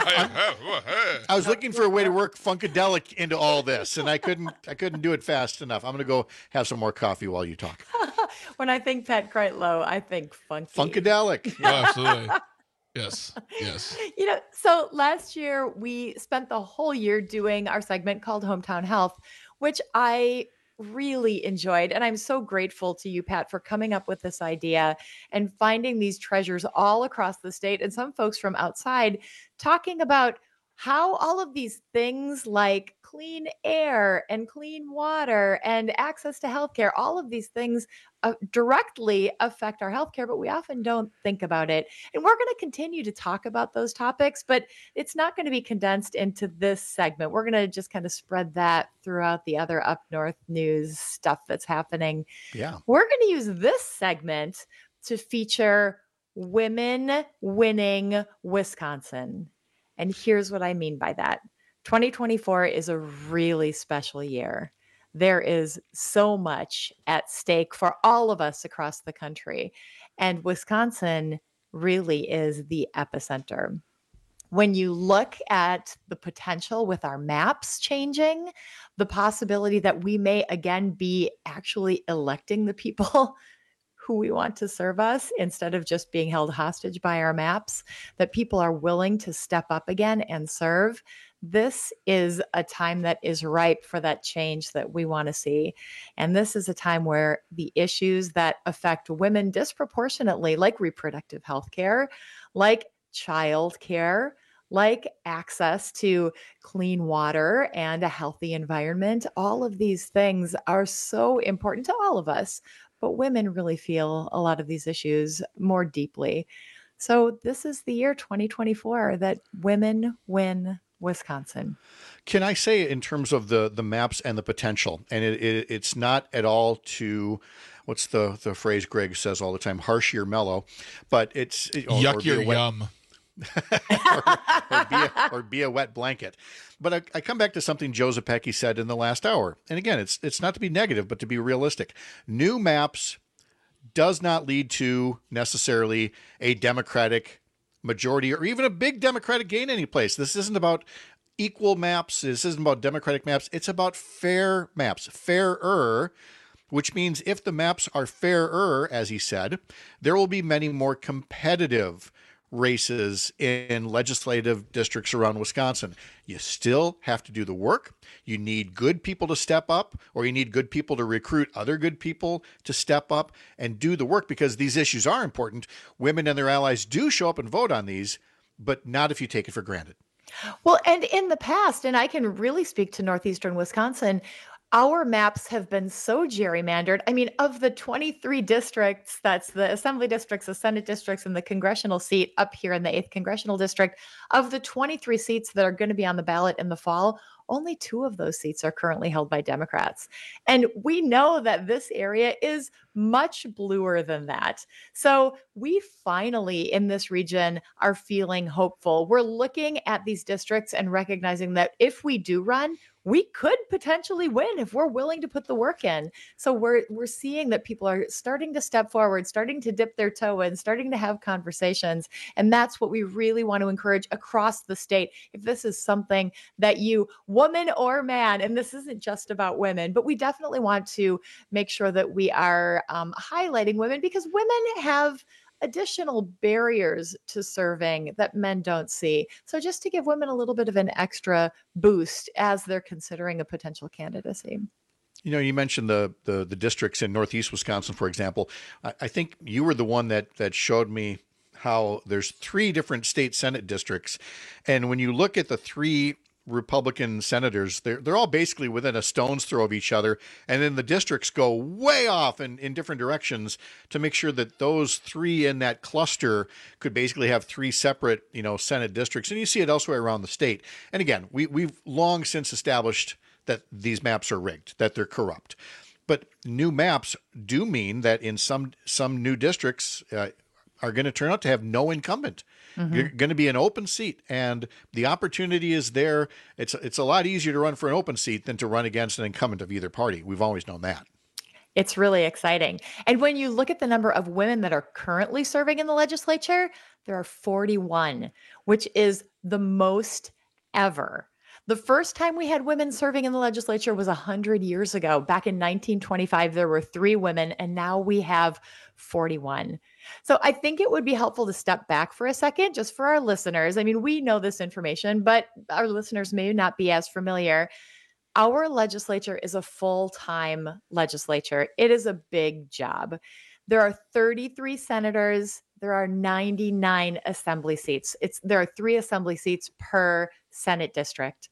I'm- I was looking for a way to work Funkadelic into all this, and I couldn't. I couldn't do it fast enough. I'm going to go have some more coffee while you talk. When I think Pat Kreitlow, I think funky. Funkadelic. Oh, absolutely. Yes. Yes. You know, so last year we spent the whole year doing our segment called Hometown Health, which I really enjoyed. And I'm so grateful to you, Pat, for coming up with this idea and finding these treasures all across the state and some folks from outside talking about how all of these things like clean air and clean water and access to healthcare, all of these things uh, directly affect our healthcare, but we often don't think about it. And we're going to continue to talk about those topics, but it's not going to be condensed into this segment. We're going to just kind of spread that throughout the other Up North News stuff that's happening. Yeah. We're going to use this segment to feature women winning Wisconsin. And here's what I mean by that. twenty twenty-four is a really special year. There is so much at stake for all of us across the country. And Wisconsin really is the epicenter. When you look at the potential with our maps changing, the possibility that we may again be actually electing the people who we want to serve us instead of just being held hostage by our maps, that people are willing to step up again and serve. This is a time that is ripe for that change that we want to see. And this is a time where the issues that affect women disproportionately, like reproductive health care, like child care, like access to clean water and a healthy environment, all of these things are so important to all of us. But women really feel a lot of these issues more deeply. So this is the year twenty twenty-four that women win Wisconsin. Can I say in terms of the the maps and the potential, and it, it it's not at all to, what's the the phrase Greg says all the time, harsh your mellow, but it's or, Yuck or be your a wet- yum. or, or, be a, or be a wet blanket. But I, I come back to something Joe Zepecki said in the last hour. And again, it's it's not to be negative, but to be realistic. New maps does not lead to necessarily a Democratic majority or even a big Democratic gain any place. This isn't about equal maps. This isn't about Democratic maps. It's about fair maps, fairer, which means if the maps are fairer, as he said, there will be many more competitive races in legislative districts around Wisconsin. You still have to do the work. You need good people to step up, or you need good people to recruit other good people to step up and do the work, because these issues are important. Women and their allies do show up and vote on these, but not if you take it for granted. Well, and in the past, and I can really speak to Northeastern Wisconsin, our maps have been so gerrymandered. I mean, of the twenty-three districts, that's the assembly districts, the Senate districts, and the congressional seat up here in the eighth congressional district, of the twenty-three seats that are going to be on the ballot in the fall, only two of those seats are currently held by Democrats. And we know that this area is much bluer than that. So we finally in this region are feeling hopeful. We're looking at these districts and recognizing that if we do run, we could potentially win if we're willing to put the work in. So we're we're seeing that people are starting to step forward, starting to dip their toe in, starting to have conversations. And that's what we really want to encourage across the state. If this is something that you, woman or man, and this isn't just about women, but we definitely want to make sure that we are um, highlighting women, because women have additional barriers to serving that men don't see. So just to give women a little bit of an extra boost as they're considering a potential candidacy. You know, you mentioned the the, the districts in Northeast Wisconsin, for example. I, I think you were the one that that showed me how there's three different state Senate districts. And when you look at the three Republican senators, they're, they're all basically within a stone's throw of each other. And then the districts go way off in, in different directions to make sure that those three in that cluster could basically have three separate, you know, Senate districts. And you see it elsewhere around the state. And again, we, we've long since established that these maps are rigged, that they're corrupt. But new maps do mean that in some, some new districts uh, are going to turn out to have no incumbent. Mm-hmm. You're going to be an open seat, and the opportunity is there. It's it's a lot easier to run for an open seat than to run against an incumbent of either party. We've always known that. It's really exciting. And when you look at the number of women that are currently serving in the legislature, there are forty-one, which is the most ever. The first time we had women serving in the legislature was one hundred years ago. Back in nineteen twenty-five, there were three women, and now we have forty-one. So I think it would be helpful to step back for a second, just for our listeners. I mean, we know this information, but our listeners may not be as familiar. Our legislature is a full-time legislature. It is a big job. There are thirty-three senators. There are ninety-nine assembly seats. It's there are three assembly seats per Senate district.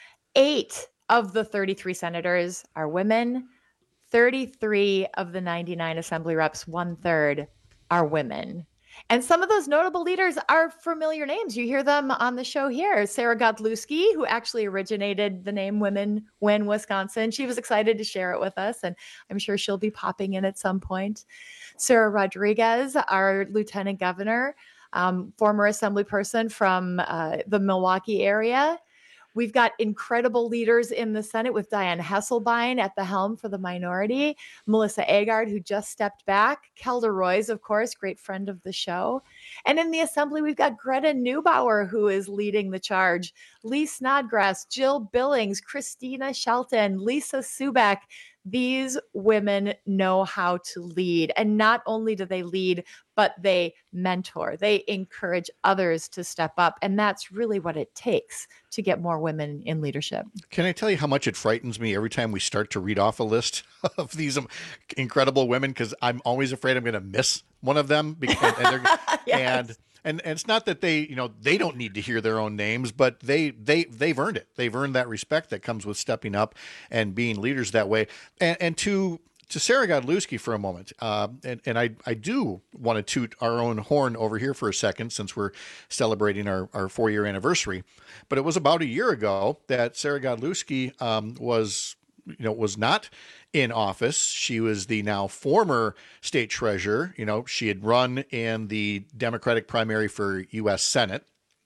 Eight of the thirty-three senators are women. thirty-three of the ninety-nine assembly reps, one third, are women. And some of those notable leaders are familiar names. You hear them on the show here. Sarah Godlewski, who actually originated the name Women Win Wisconsin. She was excited to share it with us, and I'm sure she'll be popping in at some point. Sarah Rodriguez, our lieutenant governor, um, former assembly person from uh, the Milwaukee area. We've got incredible leaders in the Senate with Diane Hesselbein at the helm for the minority, Melissa Agard, who just stepped back, Kelda Roys, of course, great friend of the show. And in the Assembly, we've got Greta Neubauer, who is leading the charge, Lee Snodgrass, Jill Billings, Christina Shelton, Lisa Subeck. These women know how to lead. And not only do they lead, but they mentor. They encourage others to step up. And that's really what it takes to get more women in leadership. Can I tell you how much it frightens me every time we start to read off a list of these incredible women? Because I'm always afraid I'm going to miss one of them. Because, and, they're, yes. and And and it's not that they, you know, they don't need to hear their own names, but they they they've earned it. They've earned that respect that comes with stepping up and being leaders that way. And and to to Sarah Godlewski for a moment, uh, and and I I do want to toot our own horn over here for a second, since we're celebrating our our four year anniversary. But it was about a year ago that Sarah Godlewski um, was you know was not in office. She was the now former state treasurer. You know, she had run in the Democratic primary for U S Senate.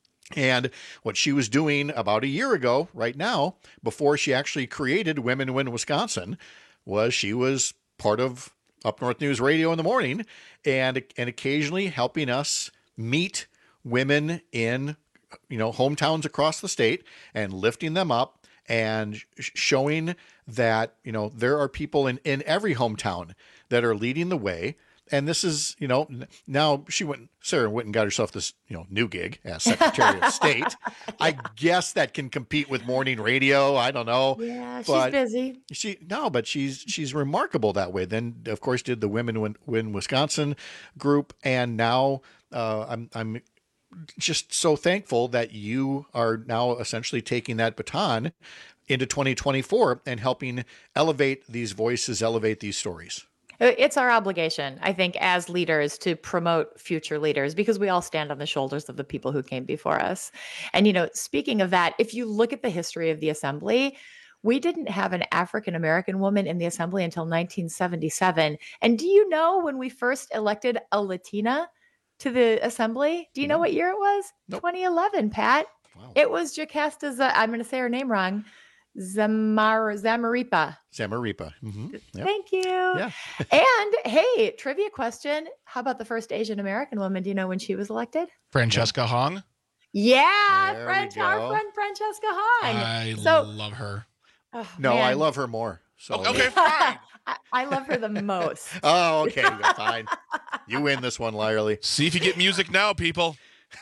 And what she was doing about a year ago, right now, before she actually created Women Win Wisconsin, was she was part of Up North News Radio in the morning and, and occasionally helping us meet women in, you know, hometowns across the state and lifting them up and showing that, you know, there are people in, in every hometown that are leading the way. And this is, you know, now she went, Sarah went and got herself this, you know, new gig as Secretary of State. Yeah. I guess that can compete with morning radio. I don't know. Yeah, but she's busy. She, no, but she's, she's remarkable that way. Then of course did the Women Win, Win Wisconsin group. And now uh, I'm, I'm, just so thankful that you are now essentially taking that baton into twenty twenty-four and helping elevate these voices, elevate these stories. It's our obligation, I think, as leaders to promote future leaders, because we all stand on the shoulders of the people who came before us. And, you know, speaking of that, if you look at the history of the Assembly, we didn't have an African-American woman in the Assembly until nineteen seventy-seven. And do you know when we first elected a Latina to the Assembly? Do you know what year it was? Nope. twenty eleven, Pat. Wow. It was Jocasta, I'm going to say her name wrong, Zamar Zamaripa. Zamaripa. Mm-hmm. Yep. Thank you. Yeah. And hey, trivia question. How about the first Asian American woman? Do you know when she was elected? Francesca yeah. Hong. Yeah, there French, our friend Francesca Hong. I so, love her. Oh, no, man. I love her more. So okay, okay fine. I, I love her the most. Oh, okay, fine. You win this one, Lyerly. See if you get music now, people.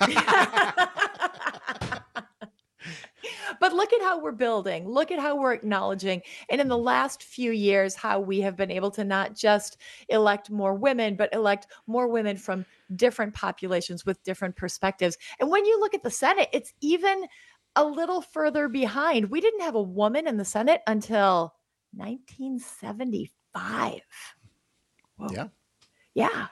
But look at how we're building. Look at how we're acknowledging. And in the last few years, how we have been able to not just elect more women, but elect more women from different populations with different perspectives. And when you look at the Senate, it's even a little further behind. We didn't have a woman in the Senate until nineteen seventy-five. Whoa. Yeah. Yeah.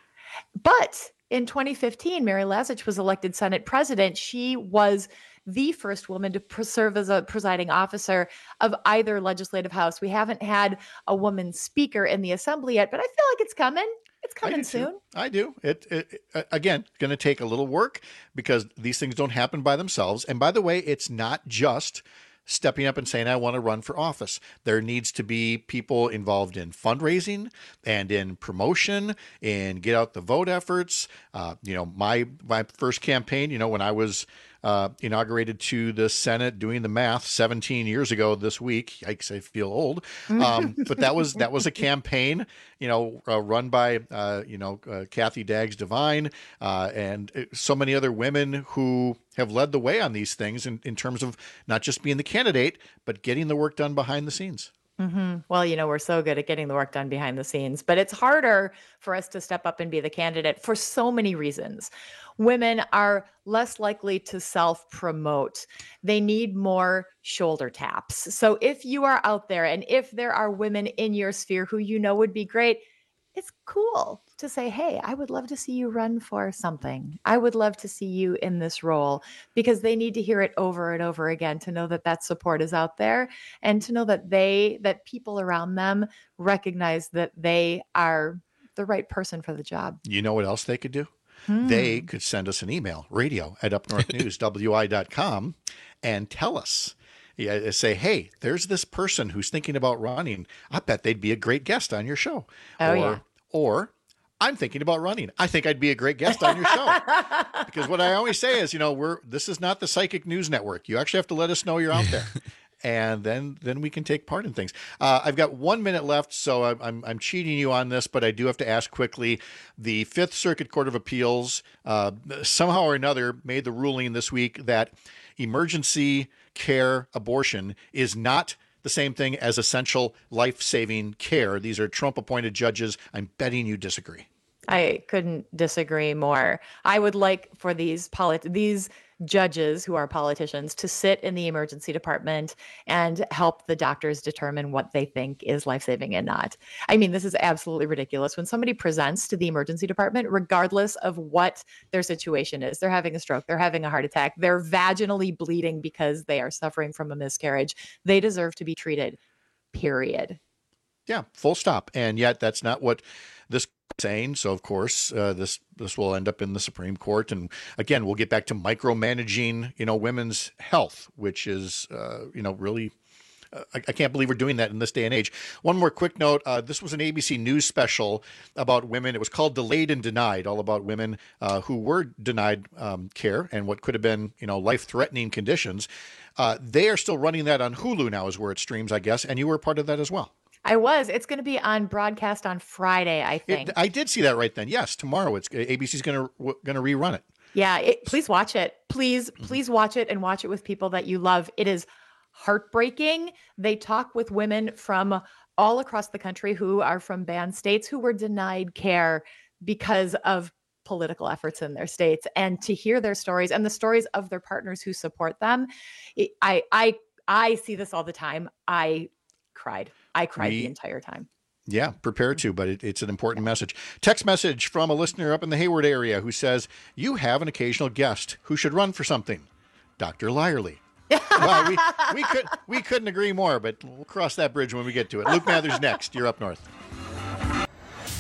But in twenty fifteen, Mary Lazich was elected Senate president. She was the first woman to serve as a presiding officer of either legislative house. We haven't had a woman speaker in the assembly yet, but I feel like it's coming. It's coming soon. Too. I do. It, it, it again, going to take a little work because these things don't happen by themselves. And by the way, it's not just stepping up and saying, I want to run for office. There needs to be people involved in fundraising and in promotion and get out the vote efforts. Uh, you know, my, my first campaign, you know, when I was uh, inaugurated to the Senate, doing the math seventeen years ago this week, yikes, I feel old. Um, but that was, that was a campaign, you know, uh, run by, uh, you know, uh, Kathy Daggs Devine uh, and so many other women who have led the way on these things in, in terms of not just being the candidate, but getting the work done behind the scenes. Mm-hmm. Well, you know, we're so good at getting the work done behind the scenes, but it's harder for us to step up and be the candidate for so many reasons. Women are less likely to self-promote. They need more shoulder taps. So if you are out there and if there are women in your sphere who you know would be great, it's cool to say, hey, I would love to see you run for something. I would love to see you in this role, because they need to hear it over and over again to know that that support is out there and to know that they, that people around them recognize that they are the right person for the job. You know what else they could do? Hmm. They could send us an email, radio at up north news w i dot com, and tell us. Yeah, say, hey, there's this person who's thinking about running. I bet they'd be a great guest on your show. Oh, or, yeah. Or I'm thinking about running. I think I'd be a great guest on your show. Because what I always say is, you know, we're this is not the Psychic News Network. You actually have to let us know you're out there. And then then we can take part in things. Uh, I've got one minute left, so I'm, I'm I'm cheating you on this, but I do have to ask quickly. The Fifth Circuit Court of Appeals uh, somehow or another made the ruling this week that emergency care abortion is not the same thing as essential life-saving care. These are Trump-appointed judges. I'm betting you disagree. I couldn't disagree more. I would like for these polit- these judges who are politicians to sit in the emergency department and help the doctors determine what they think is life-saving and not. I mean, this is absolutely ridiculous. When somebody presents to the emergency department, regardless of what their situation is, they're having a stroke, they're having a heart attack, they're vaginally bleeding because they are suffering from a miscarriage, they deserve to be treated, period. Yeah, full stop. And yet that's not what this saying. So of course, uh, this this will end up in the Supreme Court, and again, we'll get back to micromanaging, you know, women's health, which is, uh, you know, really. Uh, I, I can't believe we're doing that in this day and age. One more quick note: uh, this was an A B C News special about women. It was called "Delayed and Denied," all about women uh, who were denied um, care and what could have been, you know, life-threatening conditions. Uh, they are still running that on Hulu now, is where it streams, I guess, and you were part of that as well. I was. It's going to be on broadcast on Friday, I think. It, I did see that right then. Yes, tomorrow it's A B C's going to going to rerun it. Yeah, it, please watch it. Please, please watch it and watch it with people that you love. It is heartbreaking. They talk with women from all across the country who are from banned states who were denied care because of political efforts in their states, and to hear their stories and the stories of their partners who support them. It, I I I see this all the time. I cried. I cried we, the entire time. Yeah, prepare to, but it, it's an important message. Text message from a listener up in the Hayward area who says, you have an occasional guest who should run for something. Doctor Lyerly. Well, we, we, could, we couldn't agree more, but we'll cross that bridge when we get to it. Luke Mathers next. You're up north.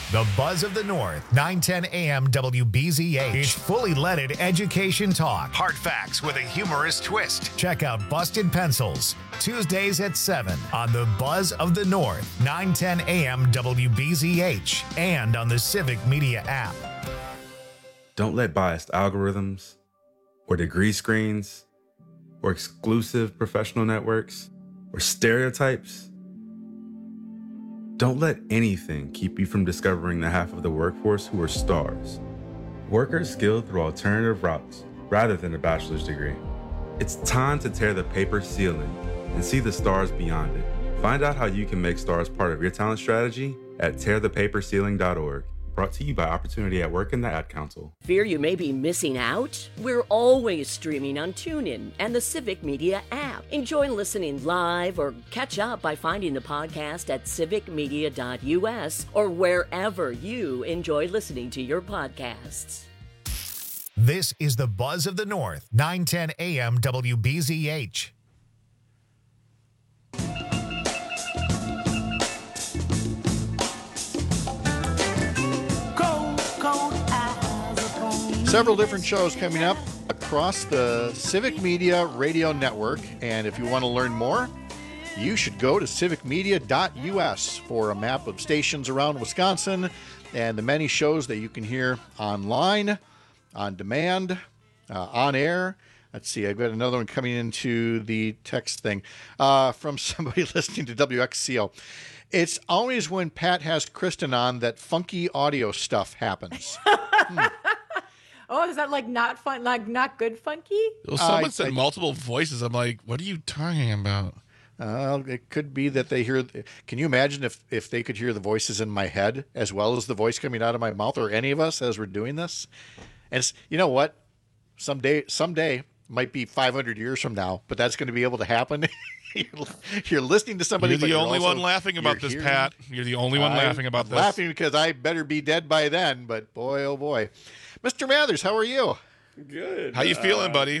The Buzz of the North, nine ten A M W B Z H. It's fully leaded education talk. Hard facts with a humorous twist. Check out Busted Pencils, Tuesdays at seven on The Buzz of the North, nine ten A M W B Z H, and on the Civic Media app. Don't let biased algorithms or degree screens or exclusive professional networks or stereotypes. Don't let anything keep you from discovering the half of the workforce who are stars. Workers skilled through alternative routes rather than a bachelor's degree. It's time to tear the paper ceiling and see the stars beyond it. Find out how you can make stars part of your talent strategy at tear the paper ceiling dot org. Brought to you by Opportunity at Work and the Ad Council. Fear you may be missing out? We're always streaming on TuneIn and the Civic Media app. Enjoy listening live or catch up by finding the podcast at civic media dot U S or wherever you enjoy listening to your podcasts. This is the Buzz of the North, nine ten A M W B Z H. Several different shows coming up across the Civic Media Radio Network. And if you want to learn more, you should go to civic media dot U S for a map of stations around Wisconsin and the many shows that you can hear online, on demand, uh, on air. Let's see, I've got another one coming into the text thing uh, from somebody listening to W X C O. It's always when Pat has Kristen on that funky audio stuff happens. hmm. Oh, is that like not fun, like not good funky? Well, someone I- said I- multiple voices. I'm like, what are you talking about? Uh, it could be that they hear. Can you imagine if, if they could hear the voices in my head as well as the voice coming out of my mouth, or any of us as we're doing this? And it's, you know what? Someday, someday might be five hundred years from now, but that's going to be able to happen. you're, you're listening to somebody. You're but the only also- one laughing about you're this, hearing- Pat. You're the only one I'm laughing about this. Laughing because I better be dead by then. But boy, oh boy, Mister Mathers, how are you? Good. How you feeling, Uh, buddy?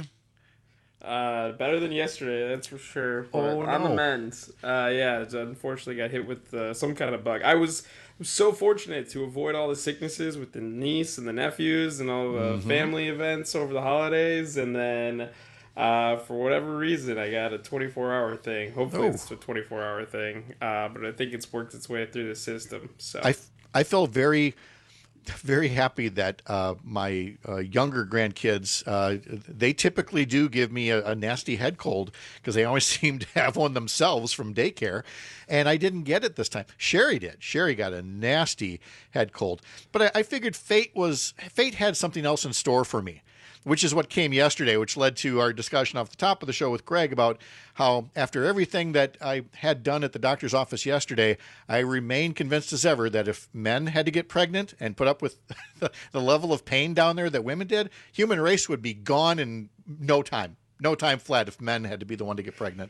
Uh, better than yesterday, that's for sure. But Oh, on the no. mend. Uh, yeah, I unfortunately got hit with uh, some kind of bug. I was, was so fortunate to avoid all the sicknesses with the niece and the nephews and all the Mhm. family events over the holidays, and then uh, for whatever reason, I got a twenty-four hour thing. Hopefully, Oh. it's a twenty-four hour thing, uh, but I think it's worked its way through the system. So I, I felt very, very happy that uh, my uh, younger grandkids, uh, they typically do give me a, a nasty head cold because they always seem to have one themselves from daycare. And I didn't get it this time. Sherry did. Sherry got a nasty head cold. But I, I figured fate was fate had something else in store for me, which is what came yesterday, which led to our discussion off the top of the show with Greg about how after everything that I had done at the doctor's office yesterday, I remain convinced as ever that if men had to get pregnant and put up with the level of pain down there that women did, human race would be gone in no time. No time flat if men had to be the one to get pregnant.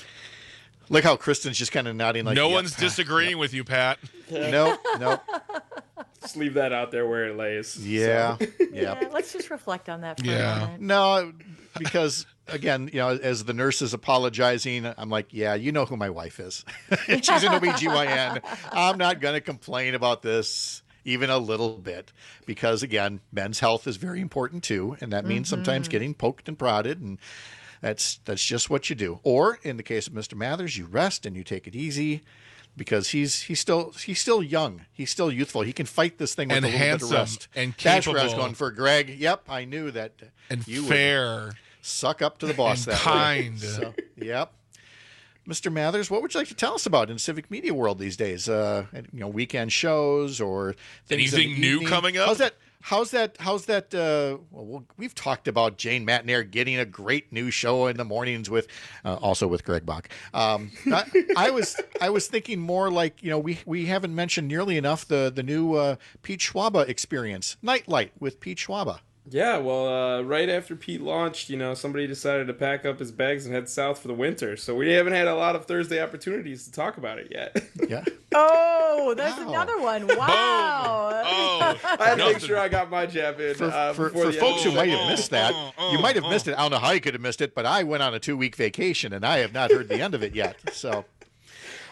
Look how Kristen's just kind of nodding like, no yep, one's disagreeing with you, Pat. No, no. just leave that out there where it lays. Yeah, So. yeah. Yeah, let's just reflect on that for a Yeah. moment. No, because again, you know, as the nurse is apologizing, I'm like, yeah, you know who my wife is. She's an O B G Y N. I'm not going to complain about this even a little bit because, again, men's health is very important too. And that means sometimes Mhm. getting poked and prodded. And that's that's just what you do. Or in the case of Mister Mathers, you rest and you take it easy. Because he's he's still he's still young, he's still youthful. He can fight this thing with And a little handsome bit of rest. and That's where I was capable. going for, Greg. Yep, I knew that. And you would fair. suck up to the boss And that kind. way. So, yep. Mister Mathers, what would you like to tell us about in civic media world these days? Uh, you know, weekend shows or things in the Anything new evening? coming up? How's that? How's that? How's that? Uh, well, we've talked about Jane Matnair getting a great new show in the mornings with, uh, also with Greg Bach. Um, I, I was I was thinking more like, you know, we we haven't mentioned nearly enough the the new uh, Pete Schwaba experience, Nightlight with Pete Schwaba. Yeah, well, uh, right after Pete launched, you know, somebody decided to pack up his bags and head south for the winter. So we haven't had a lot of Thursday opportunities to talk about it yet. Yeah. Oh, there's Wow. another one. Wow. Oh, I had to make nothing. sure I got my jab in For, uh, for, before for the folks who end of might the have show. missed that, you might have missed it. I don't know how you could have missed it, but I went on a two-week vacation and I have not heard the end of it yet. So,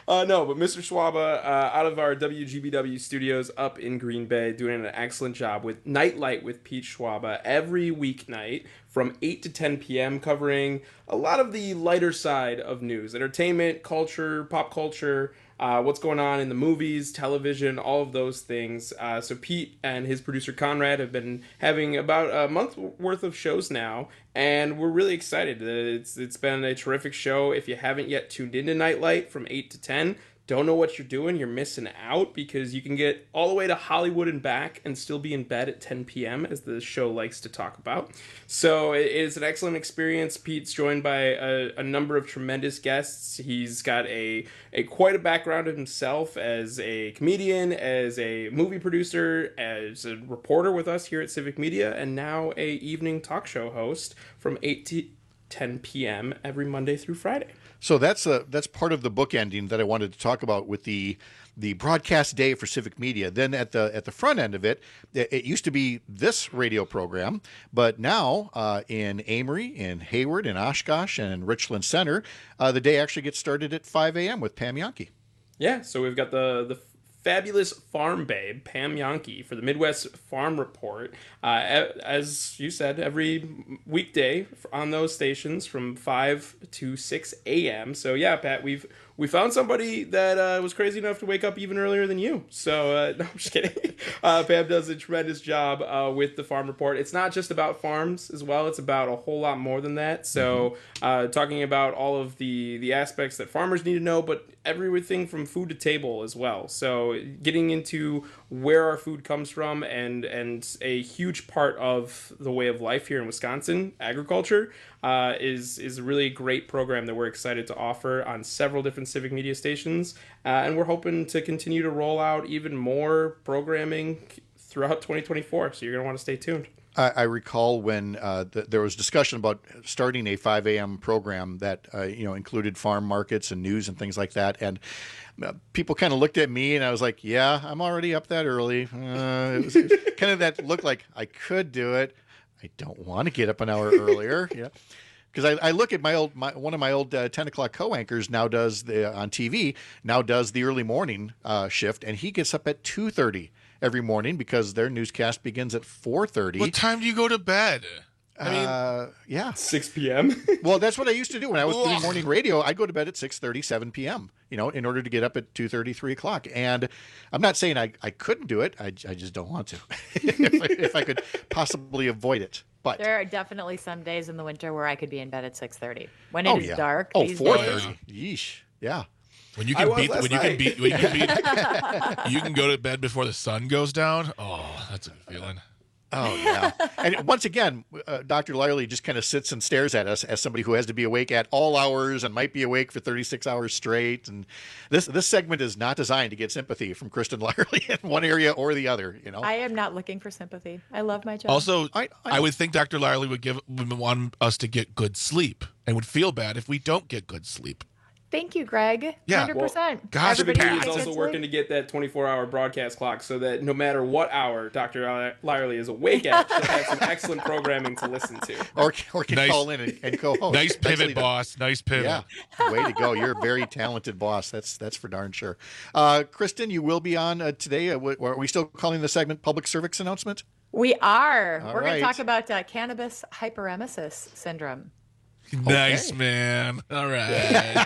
Uh, no, but Mister Schwaba, uh, out of our W G B W studios up in Green Bay, doing an excellent job with Nightlight with Pete Schwaba every weeknight from eight to ten p.m., covering a lot of the lighter side of news, entertainment, culture, pop culture, uh, what's going on in the movies, television, all of those things. Uh, so Pete and his producer Conrad have been having about a month worth of shows now, and we're really excited. It's It's been a terrific show. If you haven't yet tuned into Nightlight from eight to ten, don't know what you're doing, you're missing out, because you can get all the way to Hollywood and back and still be in bed at ten p.m., as the show likes to talk about. So it is an excellent experience. Pete's joined by a, a number of tremendous guests. He's got a, a quite a background himself as a comedian, as a movie producer, as a reporter with us here at Civic Media, and now a evening talk show host from eight to ten p.m. every Monday through Friday. So that's a, that's part of the bookending that I wanted to talk about with the the broadcast day for Civic Media. Then at the at the front end of it, it used to be this radio program, but now uh, in Amory, in Hayward, in Oshkosh, and in Richland Center, uh, the day actually gets started at five a.m. with Pam Jahnke. Yeah, so we've got the the fabulous farm babe, Pam Jahnke, for the Midwest Farm Report. Uh, as you said, every weekday on those stations from five to six a.m. So yeah, Pat, we've we found somebody that uh, was crazy enough to wake up even earlier than you. So uh, no, I'm just kidding. Uh, Pam does a tremendous job uh, with the Farm Report. It's not just about farms as well. It's about a whole lot more than that. So uh, talking about all of the, the aspects that farmers need to know, but everything from food to table as well. So getting into where our food comes from, and, and a huge part of the way of life here in Wisconsin, agriculture, uh, is, is a really great program that we're excited to offer on several different Civic Media stations. Uh, and we're hoping to continue to roll out even more programming throughout twenty twenty-four. So you're going to want to stay tuned. I, I recall when uh, th- there was discussion about starting a five a.m. program that uh, you know included farm markets and news and things like that, and uh, people kind of looked at me, and I was like, "Yeah, I'm already up that early." Uh, it was, it was kind of that look like I could do it. I don't want to get up an hour earlier. Yeah. Because I, I look at my old, my, one of my old uh, ten o'clock co-anchors now does the on T V now does the early morning uh, shift, and he gets up at two thirty every morning because their newscast begins at four thirty. What time do you go to bed? I mean, uh, yeah, six p.m. Well, that's what I used to do when I was doing morning radio. I'd go to bed at six thirty, seven p.m. You know, in order to get up at two thirty, three o'clock. And I'm not saying I, I couldn't do it. I, I just don't want to. if, I, if I could possibly avoid it. But there are definitely some days in the winter where I could be in bed at six thirty when it oh, is yeah. dark. Oh, these four days. thirty. Yeesh. Yeah. When you can beat, when you can beat, when you can beat, you can go to bed before the sun goes down. Oh, that's a good feeling. Oh, yeah. And once again, uh, Doctor Lyerly just kind of sits and stares at us as somebody who has to be awake at all hours and might be awake for thirty-six hours straight. And this this segment is not designed to get sympathy from Kristen Lyerly in one area or the other. You know, I am not looking for sympathy. I love my job. Also, I, I, I would think Doctor Lyerly would give would want us to get good sleep and would feel bad if we don't get good sleep. Thank you, Greg. Yeah. one hundred percent. Well, gosh, Civic Media is gets also good working sleep. to get that twenty-four hour broadcast clock so that no matter what hour Doctor Lyerly is awake at, she'll have some excellent programming to listen to. Or, or can Nice- call in and, and co-host. Nice Nicely pivot, done. boss. Nice pivot. Yeah, way to go. You're a very talented boss. That's that's for darn sure. Uh, Kristen, you will be on uh, today. Uh, w- are we still calling the segment Public Service Announcement? We are. All We're going right. to talk about uh, cannabis hyperemesis syndrome. Nice, Okay. man. All right.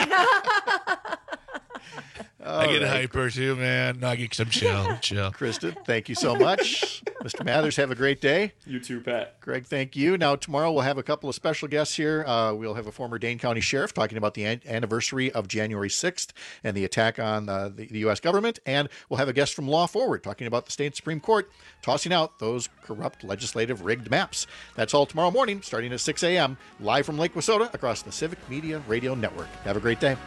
I get All right. hyper too, man. No, I get some chill. Chill. Kristen, thank you so much. Mister Mathers, have a great day. You too, Pat. Greg, thank you. Now, tomorrow we'll have a couple of special guests here. Uh, we'll have a former Dane County Sheriff talking about the an- anniversary of January sixth and the attack on uh, the, the U S government. And we'll have a guest from Law Forward talking about the state Supreme Court tossing out those corrupt legislative rigged maps. That's all tomorrow morning, starting at six a.m., live from Lake Wissota across the Civic Media Radio Network. Have a great day.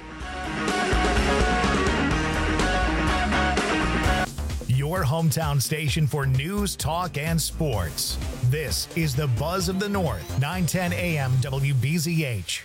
Your hometown station for news, talk, and sports. This is the Buzz of the North, nine ten a.m. W B Z H.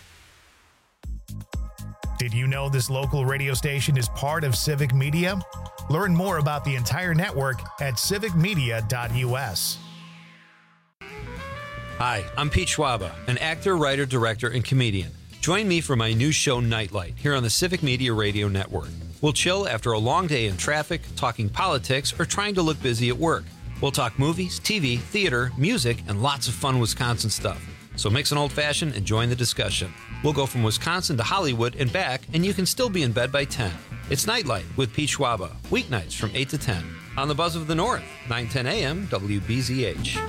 Did you know this local radio station is part of Civic Media? Learn more about the entire network at civic media dot u s. Hi, I'm Pete Schwaba, an actor, writer, director, and comedian. Join me for my new show, Nightlight, here on the Civic Media Radio Network. We'll chill after a long day in traffic, talking politics, or trying to look busy at work. We'll talk movies, T V, theater, music, and lots of fun Wisconsin stuff. So mix an old-fashioned and join the discussion. We'll go from Wisconsin to Hollywood and back, and you can still be in bed by ten. It's Nightlight with Pete Schwaba, weeknights from eight to ten. On the Buzz of the North, nine ten a.m. W B Z H.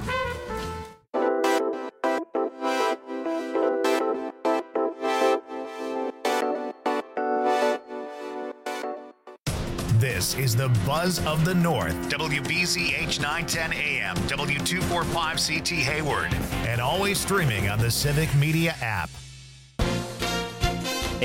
This is the Buzz of the North, W B Z H nine ten A M, W two forty-five C T Hayward, and always streaming on the Civic Media app.